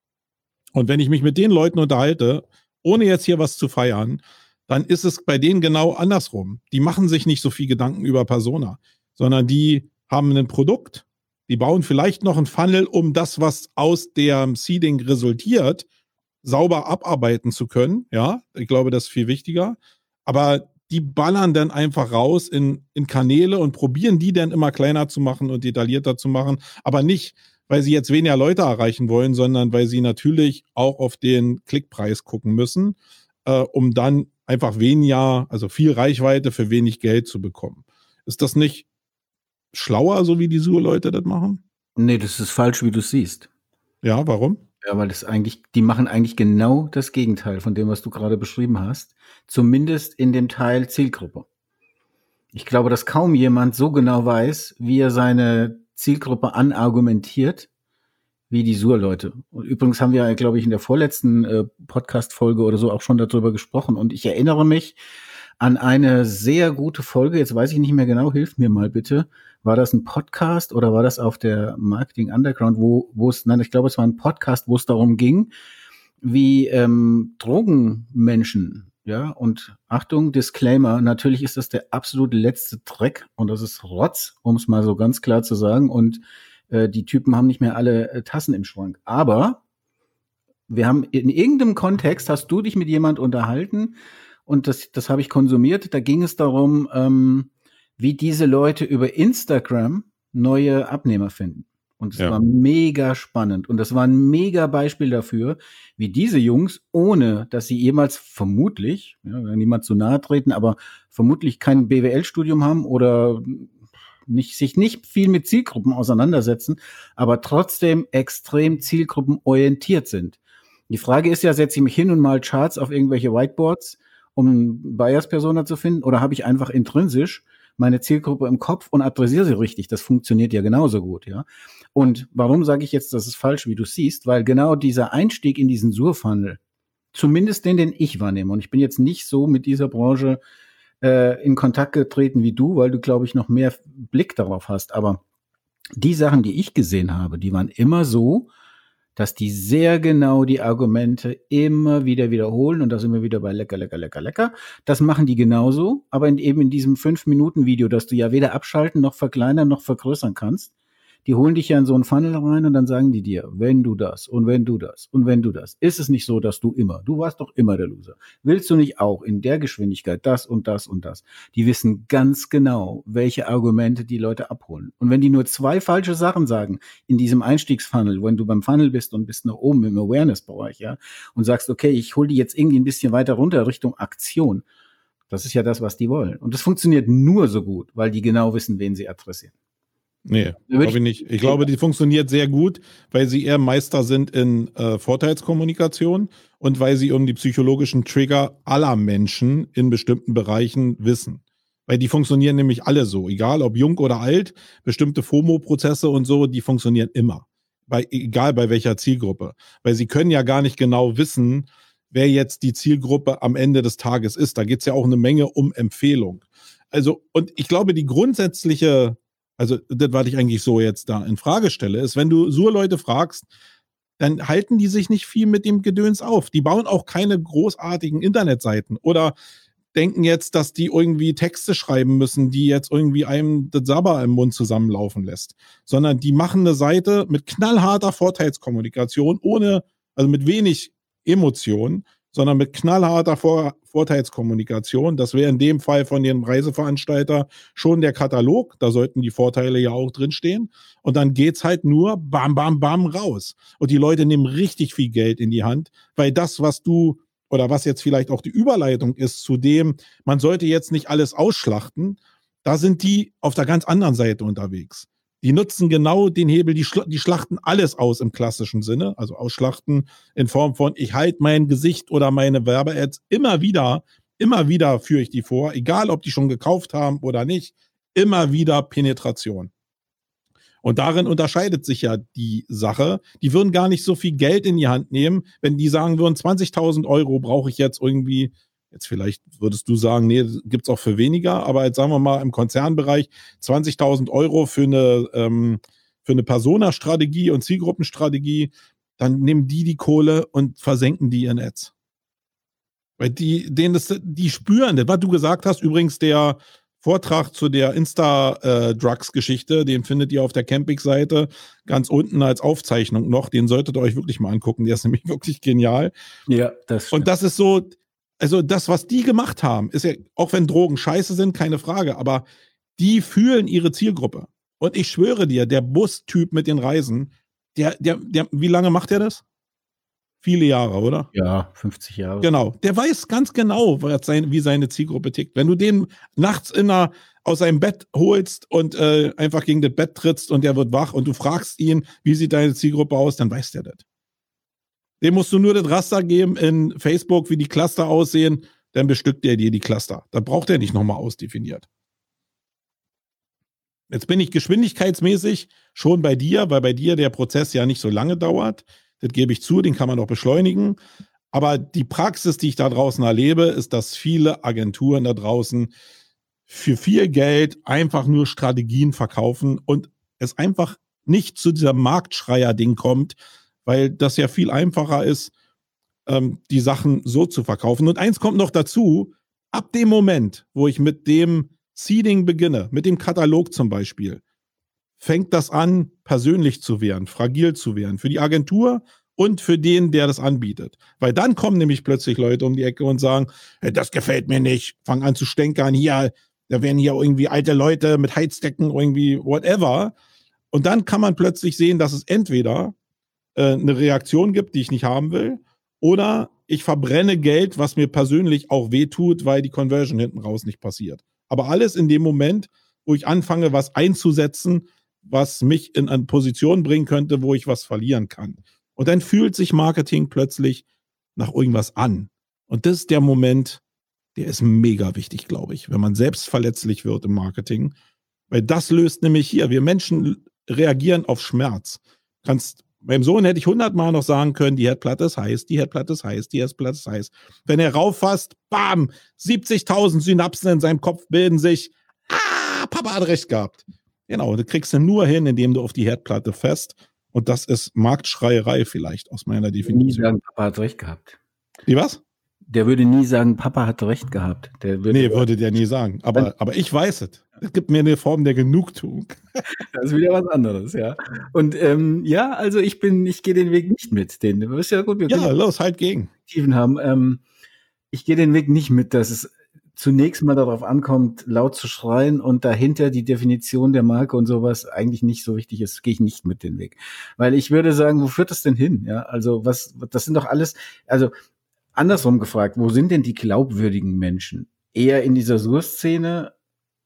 Und wenn ich mich mit den Leuten unterhalte, ohne jetzt hier was zu feiern, dann ist es bei denen genau andersrum. Die machen sich nicht so viel Gedanken über Persona, sondern die haben ein Produkt, die bauen vielleicht noch einen Funnel, um das, was aus dem Seeding resultiert, sauber abarbeiten zu können. Ja, ich glaube, das ist viel wichtiger. Aber die ballern dann einfach raus in Kanäle und probieren die dann immer kleiner zu machen und detaillierter zu machen. Aber nicht, weil sie jetzt weniger Leute erreichen wollen, sondern weil sie natürlich auch auf den Klickpreis gucken müssen, um dann einfach weniger, also viel Reichweite für wenig Geld zu bekommen. Ist das nicht schlauer, so wie die Sur-Leute das machen? Nee, das ist falsch, wie du es siehst. Ja, warum? Ja, weil die machen eigentlich genau das Gegenteil von dem, was du gerade beschrieben hast. Zumindest in dem Teil Zielgruppe. Ich glaube, dass kaum jemand so genau weiß, wie er seine Zielgruppe anargumentiert, wie die Sur-Leute. Und übrigens haben wir, glaube ich, in der vorletzten Podcast-Folge oder so auch schon darüber gesprochen. Und ich erinnere mich an eine sehr gute Folge, jetzt weiß ich nicht mehr genau, hilf mir mal bitte. War das ein Podcast oder war das auf der Marketing Underground, ich glaube, es war ein Podcast, wo es darum ging, wie Drogenmenschen, ja, und Achtung, Disclaimer, natürlich ist das der absolute letzte Dreck und das ist Rotz, um es mal so ganz klar zu sagen, und die Typen haben nicht mehr alle Tassen im Schrank. Aber wir haben in irgendeinem Kontext, hast du dich mit jemand unterhalten und das habe ich konsumiert, da ging es darum, wie diese Leute über Instagram neue Abnehmer finden. Und es war mega spannend. Und das war ein mega Beispiel dafür, wie diese Jungs, ohne dass sie jemals vermutlich, niemand zu nahe treten, aber vermutlich kein BWL-Studium haben oder sich nicht viel mit Zielgruppen auseinandersetzen, aber trotzdem extrem zielgruppenorientiert sind. Die Frage ist ja, setze ich mich hin und mal Charts auf irgendwelche Whiteboards, um Buyers-Persona zu finden, oder habe ich einfach intrinsisch meine Zielgruppe im Kopf und adressiere sie richtig. Das funktioniert ja genauso gut, ja. Und warum sage ich jetzt, das ist falsch, wie du siehst? Weil genau dieser Einstieg in diesen Sur-Funnel, zumindest den ich wahrnehme, und ich bin jetzt nicht so mit dieser Branche in Kontakt getreten wie du, weil du, glaube ich, noch mehr Blick darauf hast. Aber die Sachen, die ich gesehen habe, die waren immer so, dass die sehr genau die Argumente immer wieder wiederholen und da sind wir wieder bei lecker, lecker, lecker, lecker. Das machen die genauso, aber eben in diesem 5-Minuten-Video, das du ja weder abschalten noch verkleinern noch vergrößern kannst, die holen dich ja in so einen Funnel rein und dann sagen die dir, wenn du das und wenn du das und wenn du das, ist es nicht so, dass du warst doch immer der Loser. Willst du nicht auch in der Geschwindigkeit das und das und das? Die wissen ganz genau, welche Argumente die Leute abholen. Und wenn die nur 2 falsche Sachen sagen in diesem Einstiegsfunnel, wenn du beim Funnel bist und bist nach oben im Awareness-Bereich, ja, und sagst, okay, ich hole die jetzt irgendwie ein bisschen weiter runter Richtung Aktion, das ist ja das, was die wollen. Und das funktioniert nur so gut, weil die genau wissen, wen sie adressieren. Nee, glaube ich nicht. Ich glaube, die funktioniert sehr gut, weil sie eher Meister sind in Vorteilskommunikation und weil sie um die psychologischen Trigger aller Menschen in bestimmten Bereichen wissen. Weil die funktionieren nämlich alle so, egal ob jung oder alt, bestimmte FOMO-Prozesse und so, die funktionieren immer. Egal bei welcher Zielgruppe. Weil sie können ja gar nicht genau wissen, wer jetzt die Zielgruppe am Ende des Tages ist. Da geht es ja auch eine Menge um Empfehlung. Also, und ich glaube, die grundsätzliche, also das, was ich eigentlich so jetzt da in Frage stelle, ist, wenn du Sur-Leute fragst, dann halten die sich nicht viel mit dem Gedöns auf. Die bauen auch keine großartigen Internetseiten oder denken jetzt, dass die irgendwie Texte schreiben müssen, die jetzt irgendwie einem das Sabber im Mund zusammenlaufen lässt. Sondern die machen eine Seite mit knallharter Vorteilskommunikation, also mit wenig Emotionen, sondern mit knallharter Vorteilskommunikation. Das wäre in dem Fall von dem Reiseveranstalter schon der Katalog. Da sollten die Vorteile ja auch drinstehen. Und dann geht's halt nur bam, bam, bam raus. Und die Leute nehmen richtig viel Geld in die Hand, weil das, was jetzt vielleicht auch die Überleitung ist zu dem, man sollte jetzt nicht alles ausschlachten, da sind die auf der ganz anderen Seite unterwegs. Die nutzen genau den Hebel, die schlachten alles aus im klassischen Sinne, also ausschlachten in Form von, ich halte mein Gesicht oder meine Werbe-Ads immer wieder führe ich die vor, egal ob die schon gekauft haben oder nicht, immer wieder Penetration. Und darin unterscheidet sich ja die Sache. Die würden gar nicht so viel Geld in die Hand nehmen, wenn die sagen würden, 20.000 Euro brauche ich jetzt irgendwie, jetzt vielleicht würdest du sagen, nee, gibt's auch für weniger, aber jetzt sagen wir mal im Konzernbereich 20.000 Euro für eine Persona-Strategie und Zielgruppenstrategie, dann nehmen die Kohle und versenken die in Ads. Weil die spüren das, was du gesagt hast, übrigens der Vortrag zu der Insta-Drugs-Geschichte, den findet ihr auf der Campix-Seite ganz unten als Aufzeichnung noch. Den solltet ihr euch wirklich mal angucken. Der ist nämlich wirklich genial. Ja, das stimmt. Und das ist so, also das, was die gemacht haben, ist ja, auch wenn Drogen scheiße sind, keine Frage, aber die fühlen ihre Zielgruppe. Und ich schwöre dir, der Bustyp mit den Reisen, der, wie lange macht der das? Viele Jahre, oder? Ja, 50 Jahre. Genau. Der weiß ganz genau, wie seine Zielgruppe tickt. Wenn du den nachts aus seinem Bett holst und einfach gegen das Bett trittst und der wird wach und du fragst ihn, wie sieht deine Zielgruppe aus, dann weiß der das. Dem musst du nur das Raster geben in Facebook, wie die Cluster aussehen, dann bestückt der dir die Cluster. Da braucht er nicht nochmal ausdefiniert. Jetzt bin ich geschwindigkeitsmäßig schon bei dir, weil bei dir der Prozess ja nicht so lange dauert. Das gebe ich zu, den kann man auch beschleunigen. Aber die Praxis, die ich da draußen erlebe, ist, dass viele Agenturen da draußen für viel Geld einfach nur Strategien verkaufen und es einfach nicht zu dieser Marktschreier-Ding kommt, weil das ja viel einfacher ist, die Sachen so zu verkaufen. Und eins kommt noch dazu, ab dem Moment, wo ich mit dem Seeding beginne, mit dem Katalog zum Beispiel, fängt das an, persönlich zu werden, fragil zu werden. Für die Agentur und für den, der das anbietet. Weil dann kommen nämlich plötzlich Leute um die Ecke und sagen, hey, das gefällt mir nicht, fangen an zu stänkern, hier, da werden hier irgendwie alte Leute mit Heizdecken, irgendwie whatever. Und dann kann man plötzlich sehen, dass es entweder eine Reaktion gibt, die ich nicht haben will, oder ich verbrenne Geld, was mir persönlich auch wehtut, weil die Conversion hinten raus nicht passiert. Aber alles in dem Moment, wo ich anfange, was einzusetzen, was mich in eine Position bringen könnte, wo ich was verlieren kann. Und dann fühlt sich Marketing plötzlich nach irgendwas an. Und das ist der Moment, der ist mega wichtig, glaube ich, wenn man selbst verletzlich wird im Marketing. Weil das löst nämlich hier, wir Menschen reagieren auf Schmerz. Beim Sohn hätte ich 100-mal noch sagen können, die Herdplatte ist heiß, die Herdplatte ist heiß, die Herdplatte ist heiß. Wenn er rauffasst, bam, 70.000 Synapsen in seinem Kopf bilden sich. Papa hat recht gehabt. Genau, das kriegst du nur hin, indem du auf die Herdplatte fährst. Und das ist Marktschreierei vielleicht aus meiner Definition. Nie sagen, Papa hat recht gehabt. Wie was? Der würde nie sagen, Papa hatte recht gehabt. Würde der nie sagen. Aber ich weiß es. Es gibt mir eine Form der Genugtuung. Das ist wieder was anderes, ja. Und ja, also ich gehe den Weg nicht mit. Du bist ja gut, wir können los, halt gegen. Haben. Ich gehe den Weg nicht mit, dass es zunächst mal darauf ankommt, laut zu schreien und dahinter die Definition der Marke und sowas eigentlich nicht so wichtig ist, gehe ich nicht mit den Weg. Weil ich würde sagen, wo führt das denn hin? Ja, also das sind doch alles, also andersrum gefragt, wo sind denn die glaubwürdigen Menschen? Eher in dieser Sur-Szene?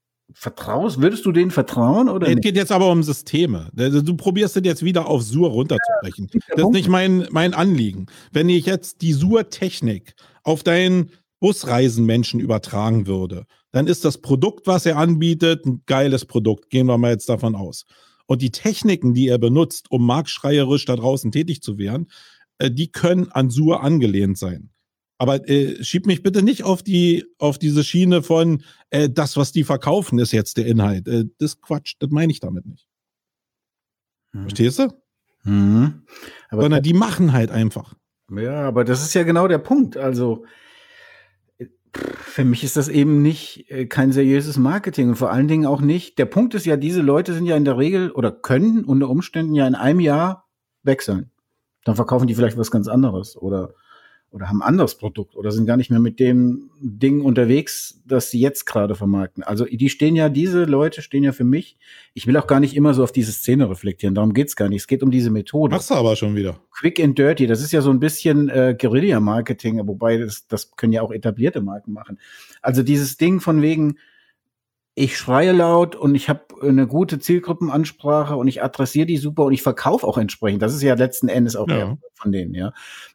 Würdest du denen vertrauen? Oder es geht jetzt aber um Systeme. Du probierst das jetzt wieder auf Sur runterzubrechen. Das ist nicht mein Anliegen. Wenn ich jetzt die Sur-Technik auf deinen Busreisenmenschen übertragen würde, dann ist das Produkt, was er anbietet, ein geiles Produkt. Gehen wir mal jetzt davon aus. Und die Techniken, die er benutzt, um marktschreierisch da draußen tätig zu werden, die können an Sur angelehnt sein. Aber schieb mich bitte nicht auf diese Schiene von das, was die verkaufen, ist jetzt der Inhalt. Das ist Quatsch, das meine ich damit nicht. Verstehst du? Aber Sondern die machen halt einfach. Ja, aber das ist ja genau der Punkt. Also für mich ist das eben nicht kein seriöses Marketing und vor allen Dingen auch nicht. Der Punkt ist ja, diese Leute sind ja in der Regel oder können unter Umständen ja in einem Jahr wechseln. Dann verkaufen die vielleicht was ganz anderes oder haben ein anderes Produkt oder sind gar nicht mehr mit dem Ding unterwegs, das sie jetzt gerade vermarkten. Also diese Leute stehen ja für mich. Ich will auch gar nicht immer so auf diese Szene reflektieren, darum geht's gar nicht. Es geht um diese Methode. Machst du aber schon wieder. Quick and dirty, das ist ja so ein bisschen Guerilla-Marketing, wobei das können ja auch etablierte Marken machen. Also dieses Ding von wegen, ich schreie laut und ich habe eine gute Zielgruppenansprache und ich adressiere die super und ich verkaufe auch entsprechend. Das ist ja letzten Endes auch der von denen, ja.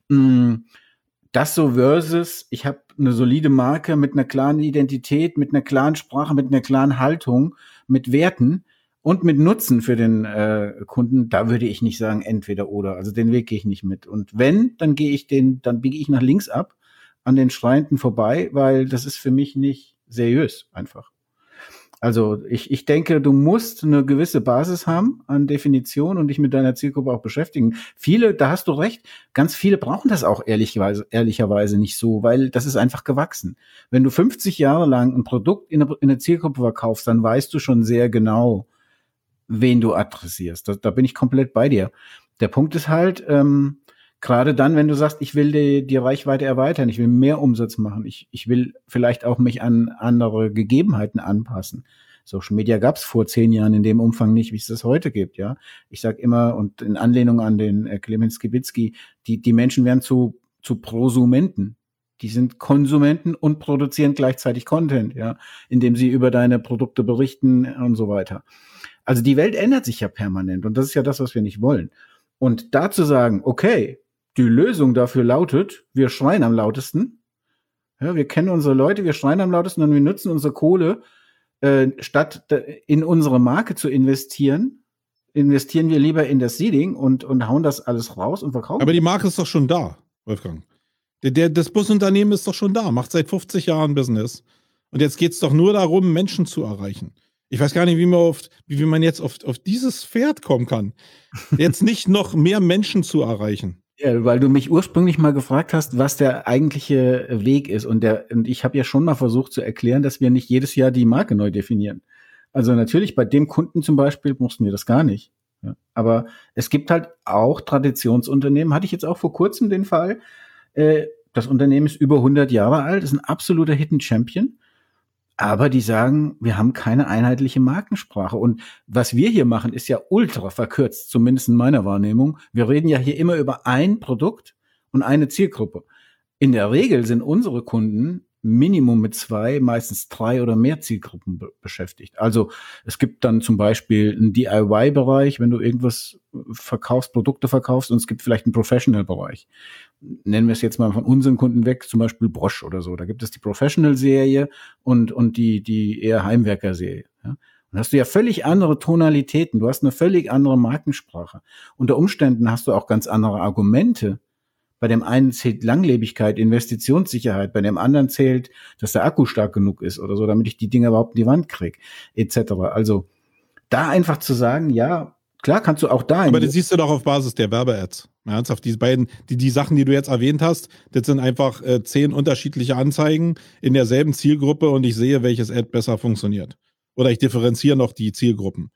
Das so versus, ich habe eine solide Marke mit einer klaren Identität, mit einer klaren Sprache, mit einer klaren Haltung, mit Werten und mit Nutzen für den Kunden. Da würde ich nicht sagen entweder oder. Also den Weg gehe ich nicht mit. Und wenn, dann biege ich nach links ab an den Schreienden vorbei, weil das ist für mich nicht seriös einfach. Also ich denke, du musst eine gewisse Basis haben an Definition und dich mit deiner Zielgruppe auch beschäftigen. Viele, da hast du recht, ganz viele brauchen das auch ehrlicherweise nicht so, weil das ist einfach gewachsen. Wenn du 50 Jahre lang ein Produkt in eine Zielgruppe verkaufst, dann weißt du schon sehr genau, wen du adressierst. Da bin ich komplett bei dir. Der Punkt ist halt, gerade dann, wenn du sagst, ich will die Reichweite erweitern, ich will mehr Umsatz machen, ich will vielleicht auch mich an andere Gegebenheiten anpassen. Social Media gab es vor 10 Jahren in dem Umfang nicht, wie es das heute gibt, ja. Ich sag immer, und in Anlehnung an den Clemens Skibitzky, die Menschen werden zu Prosumenten. Die sind Konsumenten und produzieren gleichzeitig Content, ja, indem sie über deine Produkte berichten und so weiter. Also die Welt ändert sich ja permanent und das ist ja das, was wir nicht wollen. Und da zu sagen, okay, die Lösung dafür lautet, wir schreien am lautesten. Ja, wir kennen unsere Leute, wir schreien am lautesten und wir nutzen unsere Kohle, statt in unsere Marke zu investieren wir lieber in das Seeding und hauen das alles raus und verkaufen. Aber die Marke ist doch schon da, Wolfgang. Das Busunternehmen ist doch schon da, macht seit 50 Jahren Business. Und jetzt geht's doch nur darum, Menschen zu erreichen. Ich weiß gar nicht, wie man jetzt auf dieses Pferd kommen kann. Jetzt nicht noch mehr Menschen zu erreichen. Ja, weil du mich ursprünglich mal gefragt hast, was der eigentliche Weg ist. Und ich habe ja schon mal versucht zu erklären, dass wir nicht jedes Jahr die Marke neu definieren. Also natürlich bei dem Kunden zum Beispiel mussten wir das gar nicht. Ja, aber es gibt halt auch Traditionsunternehmen, hatte ich jetzt auch vor kurzem den Fall, das Unternehmen ist über 100 Jahre alt, ist ein absoluter Hidden Champion. Aber die sagen, wir haben keine einheitliche Markensprache. Und was wir hier machen, ist ja ultra verkürzt, zumindest in meiner Wahrnehmung. Wir reden ja hier immer über ein Produkt und eine Zielgruppe. In der Regel sind unsere Kunden Minimum mit 2, meistens 3 oder mehr Zielgruppen beschäftigt. Also es gibt dann zum Beispiel einen DIY-Bereich, wenn du irgendwas verkaufst, Produkte verkaufst, und es gibt vielleicht einen Professional-Bereich. Nennen wir es jetzt mal von unseren Kunden weg, zum Beispiel Bosch oder so. Da gibt es die Professional-Serie und die eher Heimwerker-Serie. Ja? Und hast du ja völlig andere Tonalitäten. Du hast eine völlig andere Markensprache. Unter Umständen hast du auch ganz andere Argumente. Bei dem einen zählt Langlebigkeit, Investitionssicherheit, bei dem anderen zählt, dass der Akku stark genug ist oder so, damit ich die Dinger überhaupt in die Wand kriege, etc. Also da einfach zu sagen, ja, klar kannst du auch da. Aber das siehst du doch auf Basis der Werbe-Ads. Ernsthaft, diese beiden, die Sachen, die du jetzt erwähnt hast, das sind einfach 10 unterschiedliche Anzeigen in derselben Zielgruppe und ich sehe, welches Ad besser funktioniert. Oder ich differenziere noch die Zielgruppen.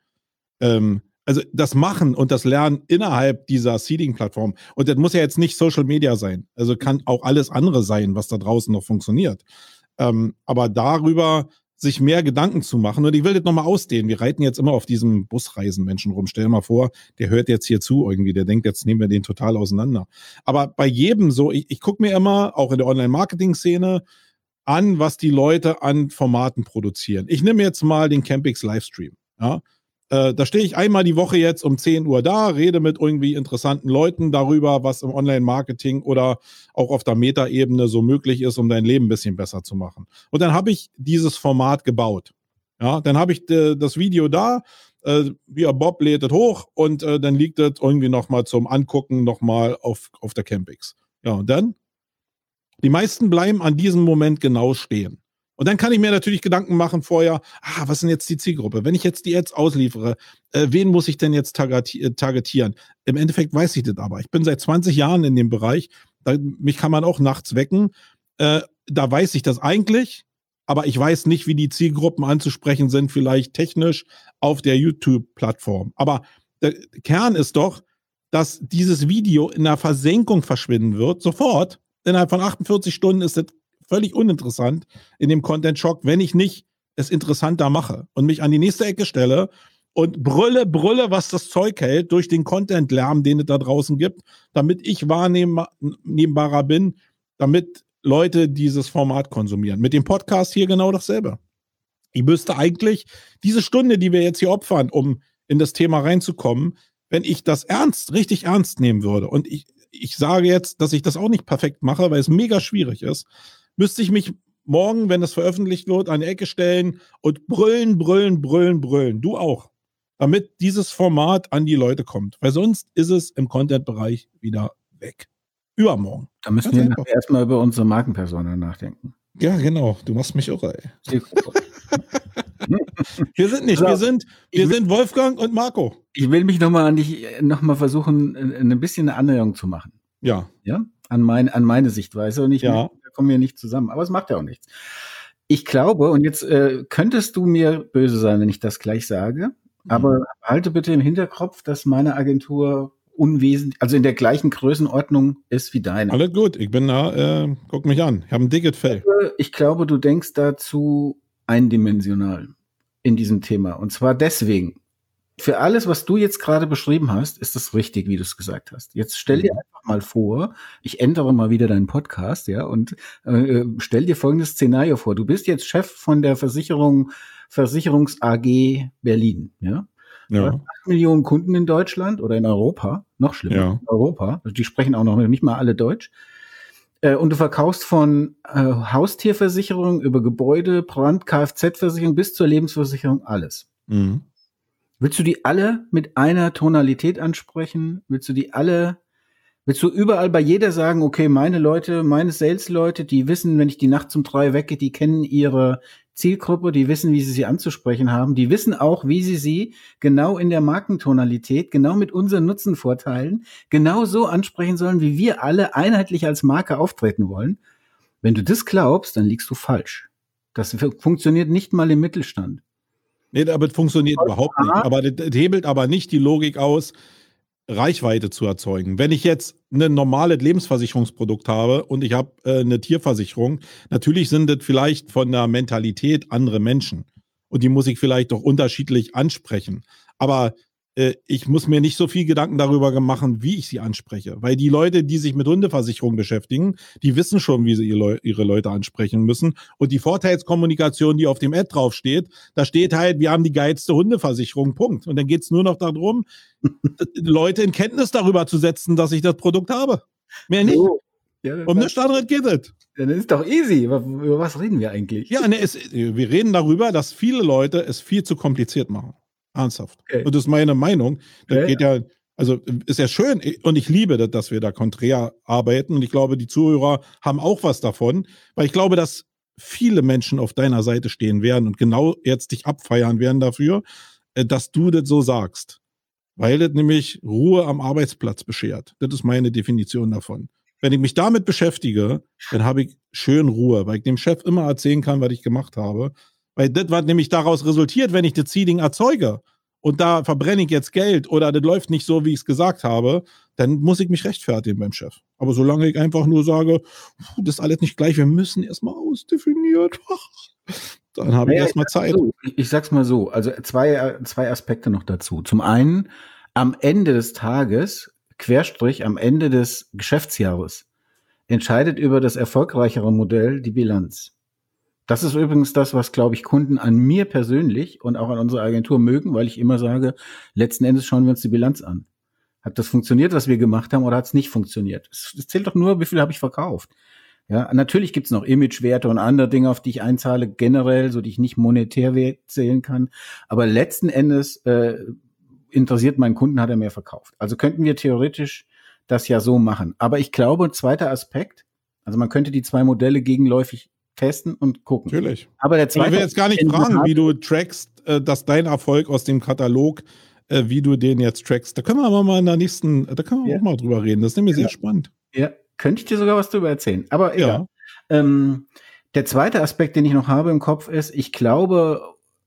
Also das Machen und das Lernen innerhalb dieser Seeding-Plattform. Und das muss ja jetzt nicht Social Media sein. Also kann auch alles andere sein, was da draußen noch funktioniert. Aber darüber sich mehr Gedanken zu machen. Und ich will das nochmal ausdehnen. Wir reiten jetzt immer auf diesem Busreisen-Menschen rum. Stell dir mal vor, der hört jetzt hier zu irgendwie. Der denkt, jetzt nehmen wir den total auseinander. Aber bei jedem so, ich gucke mir immer, auch in der Online-Marketing-Szene, an, was die Leute an Formaten produzieren. Ich nehme jetzt mal den Campix Livestream. Ja? Da stehe ich einmal die Woche jetzt um 10 Uhr da, rede mit irgendwie interessanten Leuten darüber, was im Online-Marketing oder auch auf der Meta-Ebene so möglich ist, um dein Leben ein bisschen besser zu machen. Und dann habe ich dieses Format gebaut. Ja, dann habe ich das Video da, Bob lädt es hoch und dann liegt es irgendwie nochmal zum Angucken nochmal auf der Campix. Ja, und dann? Die meisten bleiben an diesem Moment genau stehen. Und dann kann ich mir natürlich Gedanken machen vorher, was ist denn jetzt die Zielgruppe? Wenn ich jetzt die Ads ausliefere, wen muss ich denn jetzt targetieren? Im Endeffekt weiß ich das aber. Ich bin seit 20 Jahren in dem Bereich. Mich kann man auch nachts wecken. Da weiß ich das eigentlich, aber ich weiß nicht, wie die Zielgruppen anzusprechen sind, vielleicht technisch auf der YouTube-Plattform. Aber der Kern ist doch, dass dieses Video in der Versenkung verschwinden wird, sofort. Innerhalb von 48 Stunden ist das völlig uninteressant in dem Content-Shock, wenn ich nicht es interessanter mache und mich an die nächste Ecke stelle und brülle, was das Zeug hält durch den Content-Lärm, den es da draußen gibt, damit ich wahrnehmbarer bin, damit Leute dieses Format konsumieren. Mit dem Podcast hier genau dasselbe. Ich müsste eigentlich diese Stunde, die wir jetzt hier opfern, um in das Thema reinzukommen, wenn ich das richtig ernst nehmen würde, und ich sage jetzt, dass ich das auch nicht perfekt mache, weil es mega schwierig ist, müsste ich mich morgen, wenn das veröffentlicht wird, an die Ecke stellen und brüllen. Du auch. Damit dieses Format an die Leute kommt. Weil sonst ist es im Content-Bereich wieder weg. Übermorgen. Da müssen wir erstmal über unsere Markenpersona nachdenken. Ja, genau. Du machst mich irre, ey. Wir sind nicht. Wir sind Wolfgang und Marco. Ich will mich nochmal versuchen, ein bisschen eine Annäherung zu machen. Ja. Ja? An meine Sichtweise. Und da kommen wir nicht zusammen. Aber es macht ja auch nichts. Ich glaube, und jetzt könntest du mir böse sein, wenn ich das gleich sage, aber halte bitte im Hinterkopf, dass meine Agentur unwesentlich, also in der gleichen Größenordnung ist wie deine. Alles gut, ich bin da, guck mich an. Ich habe ein dickes Fell. Ich glaube, du denkst dazu eindimensional in diesem Thema. Und zwar deswegen, für alles, was du jetzt gerade beschrieben hast, ist das richtig, wie du es gesagt hast. Jetzt stell dir einfach mal vor, ich ändere mal wieder deinen Podcast, ja, und stell dir folgendes Szenario vor. Du bist jetzt Chef von der Versicherungs AG Berlin, ja. Du hast 8 Millionen Kunden in Deutschland oder in Europa, noch schlimmer, in Europa. Also die sprechen auch noch nicht mal alle Deutsch. Und du verkaufst von Haustierversicherung über Gebäude, Brand, Kfz-Versicherung bis zur Lebensversicherung alles. Mhm. Willst du die alle mit einer Tonalität ansprechen? Willst du überall bei jeder sagen, okay, meine Leute, meine Sales-Leute, die wissen, wenn ich die nachts um 3 wecke, die kennen ihre Zielgruppe, die wissen, wie sie anzusprechen haben, die wissen auch, wie sie genau in der Markentonalität, genau mit unseren Nutzenvorteilen, genau so ansprechen sollen, wie wir alle einheitlich als Marke auftreten wollen. Wenn du das glaubst, dann liegst du falsch. Das funktioniert nicht mal im Mittelstand. Nee, aber das funktioniert überhaupt nicht. Aber das hebelt aber nicht die Logik aus, Reichweite zu erzeugen. Wenn ich jetzt ein normales Lebensversicherungsprodukt habe und ich habe eine Tierversicherung, natürlich sind das vielleicht von der Mentalität andere Menschen. Und die muss ich vielleicht auch unterschiedlich ansprechen. Aber ich muss mir nicht so viel Gedanken darüber machen, wie ich sie anspreche. Weil die Leute, die sich mit Hundeversicherung beschäftigen, die wissen schon, wie sie ihre Leute ansprechen müssen. Und die Vorteilskommunikation, die auf dem Ad draufsteht, da steht halt, wir haben die geilste Hundeversicherung, Punkt. Und dann geht es nur noch darum, Leute in Kenntnis darüber zu setzen, dass ich das Produkt habe. Mehr nicht. Ja, um nichts anderes geht es. Dann ist doch easy. Über was reden wir eigentlich? Ja, wir reden darüber, dass viele Leute es viel zu kompliziert machen. Ernsthaft. Okay. Und das ist meine Meinung. Das geht ja, also ist ja schön und ich liebe das, dass wir da konträr arbeiten und ich glaube, die Zuhörer haben auch was davon, weil ich glaube, dass viele Menschen auf deiner Seite stehen werden und genau jetzt dich abfeiern werden dafür, dass du das so sagst. Weil das nämlich Ruhe am Arbeitsplatz beschert. Das ist meine Definition davon. Wenn ich mich damit beschäftige, dann habe ich schön Ruhe, weil ich dem Chef immer erzählen kann, was ich gemacht habe. Weil das, was nämlich daraus resultiert, wenn ich das Seeding erzeuge und da verbrenne ich jetzt Geld oder das läuft nicht so, wie ich es gesagt habe, dann muss ich mich rechtfertigen beim Chef. Aber solange ich einfach nur sage, das ist alles nicht gleich, wir müssen erstmal ausdefiniert, dann habe ich erstmal Zeit. Ich sag's mal so, also zwei Aspekte noch dazu. Zum einen, am Ende des Tages, am Ende des Geschäftsjahres, entscheidet über das erfolgreichere Modell die Bilanz. Das ist übrigens das, was, glaube ich, Kunden an mir persönlich und auch an unserer Agentur mögen, weil ich immer sage, letzten Endes schauen wir uns die Bilanz an. Hat das funktioniert, was wir gemacht haben, oder hat es nicht funktioniert? Es zählt doch nur, wie viel habe ich verkauft. Ja, natürlich gibt es noch Imagewerte und andere Dinge, auf die ich einzahle, generell, so die ich nicht monetär zählen kann. Aber letzten Endes interessiert meinen Kunden, hat er mehr verkauft. Also könnten wir theoretisch das ja so machen. Aber ich glaube, zweiter Aspekt, Also man könnte die zwei Modelle gegenläufig testen und gucken. Natürlich. Aber der Ich zweite will jetzt gar nicht fragen, wie du trackst, dass dein Erfolg aus dem Katalog, wie du den jetzt trackst. Da können wir aber mal in der nächsten, da können wir auch mal drüber reden. Das ist nämlich sehr spannend. Ja, könnte ich dir sogar was drüber erzählen. Aber egal. Ja. Der zweite Aspekt, den ich noch habe im Kopf ist, ich glaube,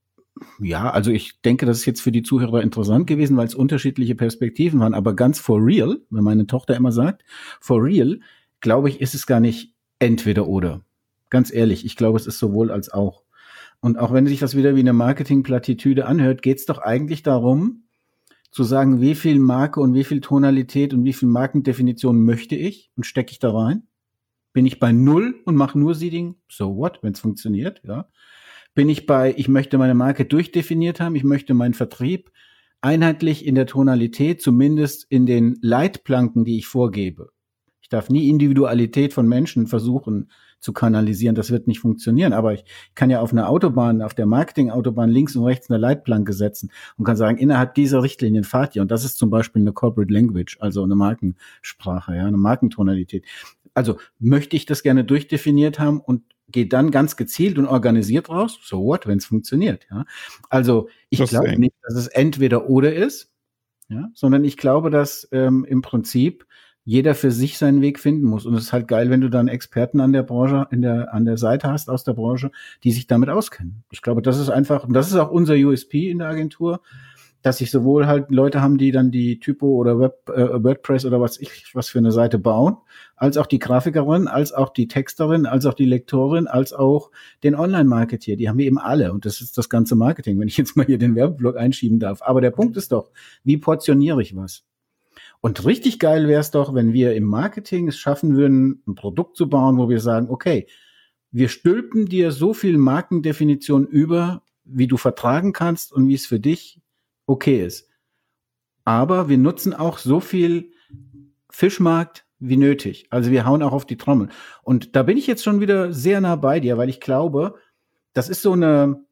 ja, also ich denke, das ist jetzt für die Zuhörer interessant gewesen, weil es unterschiedliche Perspektiven waren, aber ganz for real, wenn meine Tochter immer sagt, for real, glaube ich, ist es gar nicht entweder oder. Ganz ehrlich, ich glaube, es ist sowohl als auch. Und auch wenn sich das wieder wie eine Marketing-Plattitüde anhört, geht es doch eigentlich darum, zu sagen, wie viel Marke und wie viel Tonalität und wie viel Markendefinition möchte ich und stecke ich da rein? Bin ich bei 0 und mache nur Seeding? So what, wenn es funktioniert, ja. Bin ich bei, ich möchte meine Marke durchdefiniert haben, ich möchte meinen Vertrieb einheitlich in der Tonalität, zumindest in den Leitplanken, die ich vorgebe. Ich darf nie Individualität von Menschen versuchen zu kanalisieren, das wird nicht funktionieren, aber ich kann ja auf einer Autobahn, auf der Marketing-Autobahn links und rechts eine Leitplanke setzen und kann sagen, innerhalb dieser Richtlinien fahrt ihr, und das ist zum Beispiel eine Corporate Language, also eine Markensprache, ja, eine Markentonalität. Also möchte ich das gerne durchdefiniert haben und gehe dann ganz gezielt und organisiert raus, so what, wenn es funktioniert, ja. Also ich glaube nicht, dass es entweder oder ist, ja, sondern ich glaube, dass im Prinzip jeder für sich seinen Weg finden muss. Und es ist halt geil, wenn du dann Experten an der Branche, an der Seite hast aus der Branche, die sich damit auskennen. Ich glaube, das ist einfach, und das ist auch unser USP in der Agentur, dass sich sowohl halt Leute haben, die dann die Typo oder WordPress oder was für eine Seite bauen, als auch die Grafikerin, als auch die Texterin, als auch die Lektorin, als auch den Online-Marketeer. Die haben wir eben alle. Und das ist das ganze Marketing, wenn ich jetzt mal hier den Werbeblock einschieben darf. Aber der Punkt ist doch, wie portioniere ich was? Und richtig geil wäre es doch, wenn wir im Marketing es schaffen würden, ein Produkt zu bauen, wo wir sagen, okay, wir stülpen dir so viel Markendefinition über, wie du vertragen kannst und wie es für dich okay ist. Aber wir nutzen auch so viel Fischmarkt wie nötig. Also wir hauen auch auf die Trommel. Und da bin ich jetzt schon wieder sehr nah bei dir, weil ich glaube, das ist so eine,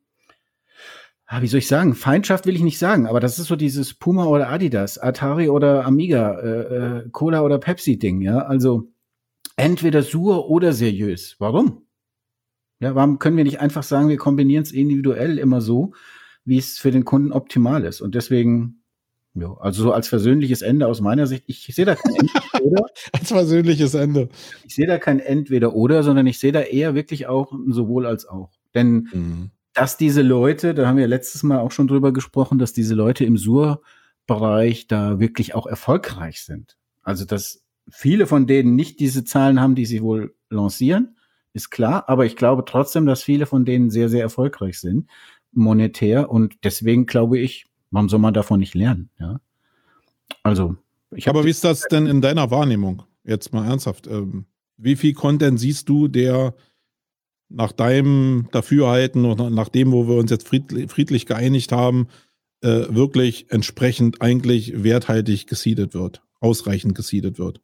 wie soll ich sagen, Feindschaft will ich nicht sagen, aber das ist so dieses Puma oder Adidas, Atari oder Amiga, Cola oder Pepsi-Ding, ja. Also entweder sur oder seriös. Warum? Ja, warum können wir nicht einfach sagen, wir kombinieren es individuell immer so, wie es für den Kunden optimal ist? Und deswegen, ja, also so als versöhnliches Ende aus meiner Sicht, ich sehe da kein Entweder-Oder. Als versöhnliches Ende. Ich sehe da kein Entweder-Oder, sondern ich sehe da eher wirklich auch ein sowohl als auch. Denn dass diese Leute, da haben wir letztes Mal auch schon drüber gesprochen, dass diese Leute im Sur-Bereich da wirklich auch erfolgreich sind. Also, dass viele von denen nicht diese Zahlen haben, die sie wohl lancieren, ist klar. Aber ich glaube trotzdem, dass viele von denen sehr, sehr erfolgreich sind, monetär. Und deswegen glaube ich, warum soll man davon nicht lernen? Ja. Also, aber wie ist das denn in deiner Wahrnehmung? Jetzt mal ernsthaft. Wie viel Content siehst du, der nach deinem Dafürhalten und nach dem, wo wir uns jetzt friedlich geeinigt haben, wirklich entsprechend eigentlich werthaltig gesiedet wird, ausreichend gesiedet wird?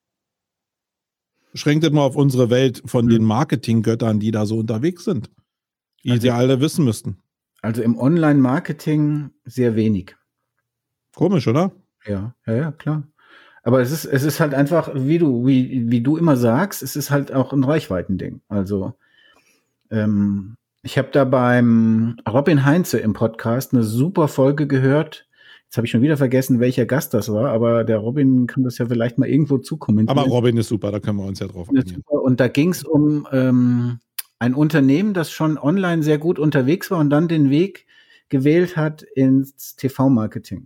Beschränkt das mal auf unsere Welt von den Marketinggöttern, die da so unterwegs sind, die sie alle wissen müssten. Also im Online-Marketing sehr wenig. Komisch, oder? Ja, klar. Aber es ist halt einfach, wie du immer sagst, es ist halt auch ein Reichweitending. Also ich habe da beim Robin Heinze im Podcast eine super Folge gehört. Jetzt habe ich schon wieder vergessen, welcher Gast das war, aber der Robin kann das ja vielleicht mal irgendwo zukommentieren. Aber Robin ist super, da können wir uns ja drauf einigen. Und da ging es um ein Unternehmen, das schon online sehr gut unterwegs war und dann den Weg gewählt hat ins TV-Marketing.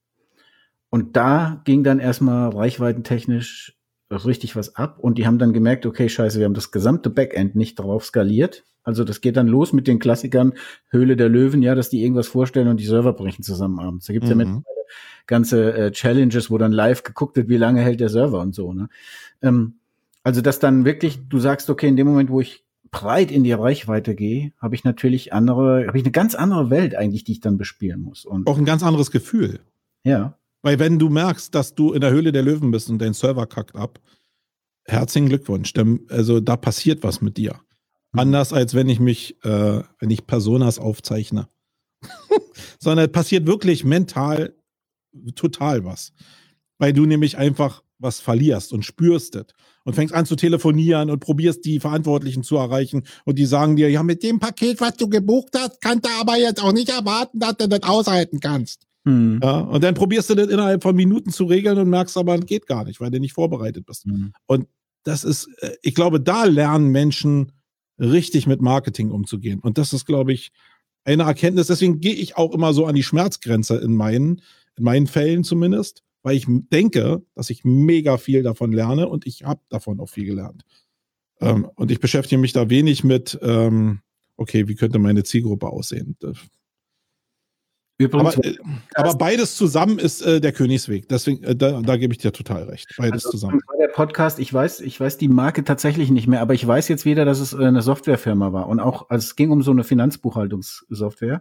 Und da ging dann erstmal reichweitentechnisch richtig was ab und die haben dann gemerkt, okay, scheiße, wir haben das gesamte Backend nicht drauf skaliert. Also das geht dann los mit den Klassikern Höhle der Löwen, ja, dass die irgendwas vorstellen und die Server brechen zusammen abends. Da gibt's ja mittlerweile ganze Challenges, wo dann live geguckt wird, wie lange hält der Server und so. Ne? Also dass dann wirklich, du sagst, okay, in dem Moment, wo ich breit in die Reichweite gehe, habe ich natürlich eine ganz andere Welt eigentlich, die ich dann bespielen muss. Und auch ein ganz anderes Gefühl. Ja. Weil wenn du merkst, dass du in der Höhle der Löwen bist und dein Server kackt ab, herzlichen Glückwunsch. Also da passiert was mit dir. Anders als wenn ich Personas aufzeichne. Sondern passiert wirklich mental total was. Weil du nämlich einfach was verlierst und spürst es und fängst an zu telefonieren und probierst die Verantwortlichen zu erreichen und die sagen dir, ja, mit dem Paket, was du gebucht hast, kannst du aber jetzt auch nicht erwarten, dass du das aushalten kannst. Ja, und dann probierst du das innerhalb von Minuten zu regeln und merkst aber, das geht gar nicht, weil du nicht vorbereitet bist. Und das ist, ich glaube, da lernen Menschen richtig mit Marketing umzugehen. Und das ist, glaube ich, eine Erkenntnis. Deswegen gehe ich auch immer so an die Schmerzgrenze in meinen Fällen zumindest, weil ich denke, dass ich mega viel davon lerne und ich habe davon auch viel gelernt. Und ich beschäftige mich da wenig mit, okay, wie könnte meine Zielgruppe aussehen? Übrigens, aber beides zusammen ist der Königsweg. Deswegen, da gebe ich dir total recht. Beides zusammen. Der Podcast, ich weiß die Marke tatsächlich nicht mehr, aber ich weiß jetzt wieder, dass es eine Softwarefirma war. Und auch, also es ging um so eine Finanzbuchhaltungssoftware.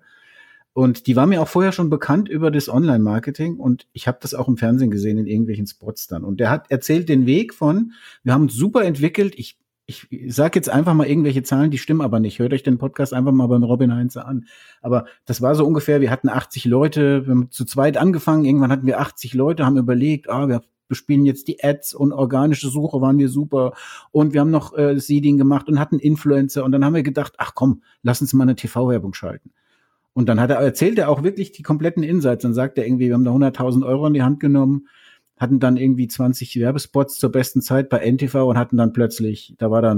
Und die war mir auch vorher schon bekannt über das Online-Marketing. Und ich habe das auch im Fernsehen gesehen, in irgendwelchen Spots dann. Und der hat erzählt den Weg von, wir haben uns super entwickelt. Ich sage jetzt einfach mal irgendwelche Zahlen, die stimmen aber nicht. Hört euch den Podcast einfach mal beim Robin Heinze an. Aber das war so ungefähr, wir hatten 80 Leute, wir haben zu zweit angefangen, irgendwann hatten wir 80 Leute, haben überlegt, wir bespielen jetzt die Ads und organische Suche waren wir super und wir haben noch Seeding gemacht und hatten Influencer und dann haben wir gedacht, ach komm, lass uns mal eine TV-Werbung schalten. Und dann erzählt er auch wirklich die kompletten Insights. Dann sagt er irgendwie, wir haben da 100.000 Euro in die Hand genommen, hatten dann irgendwie 20 Werbespots zur besten Zeit bei NTV und hatten dann plötzlich,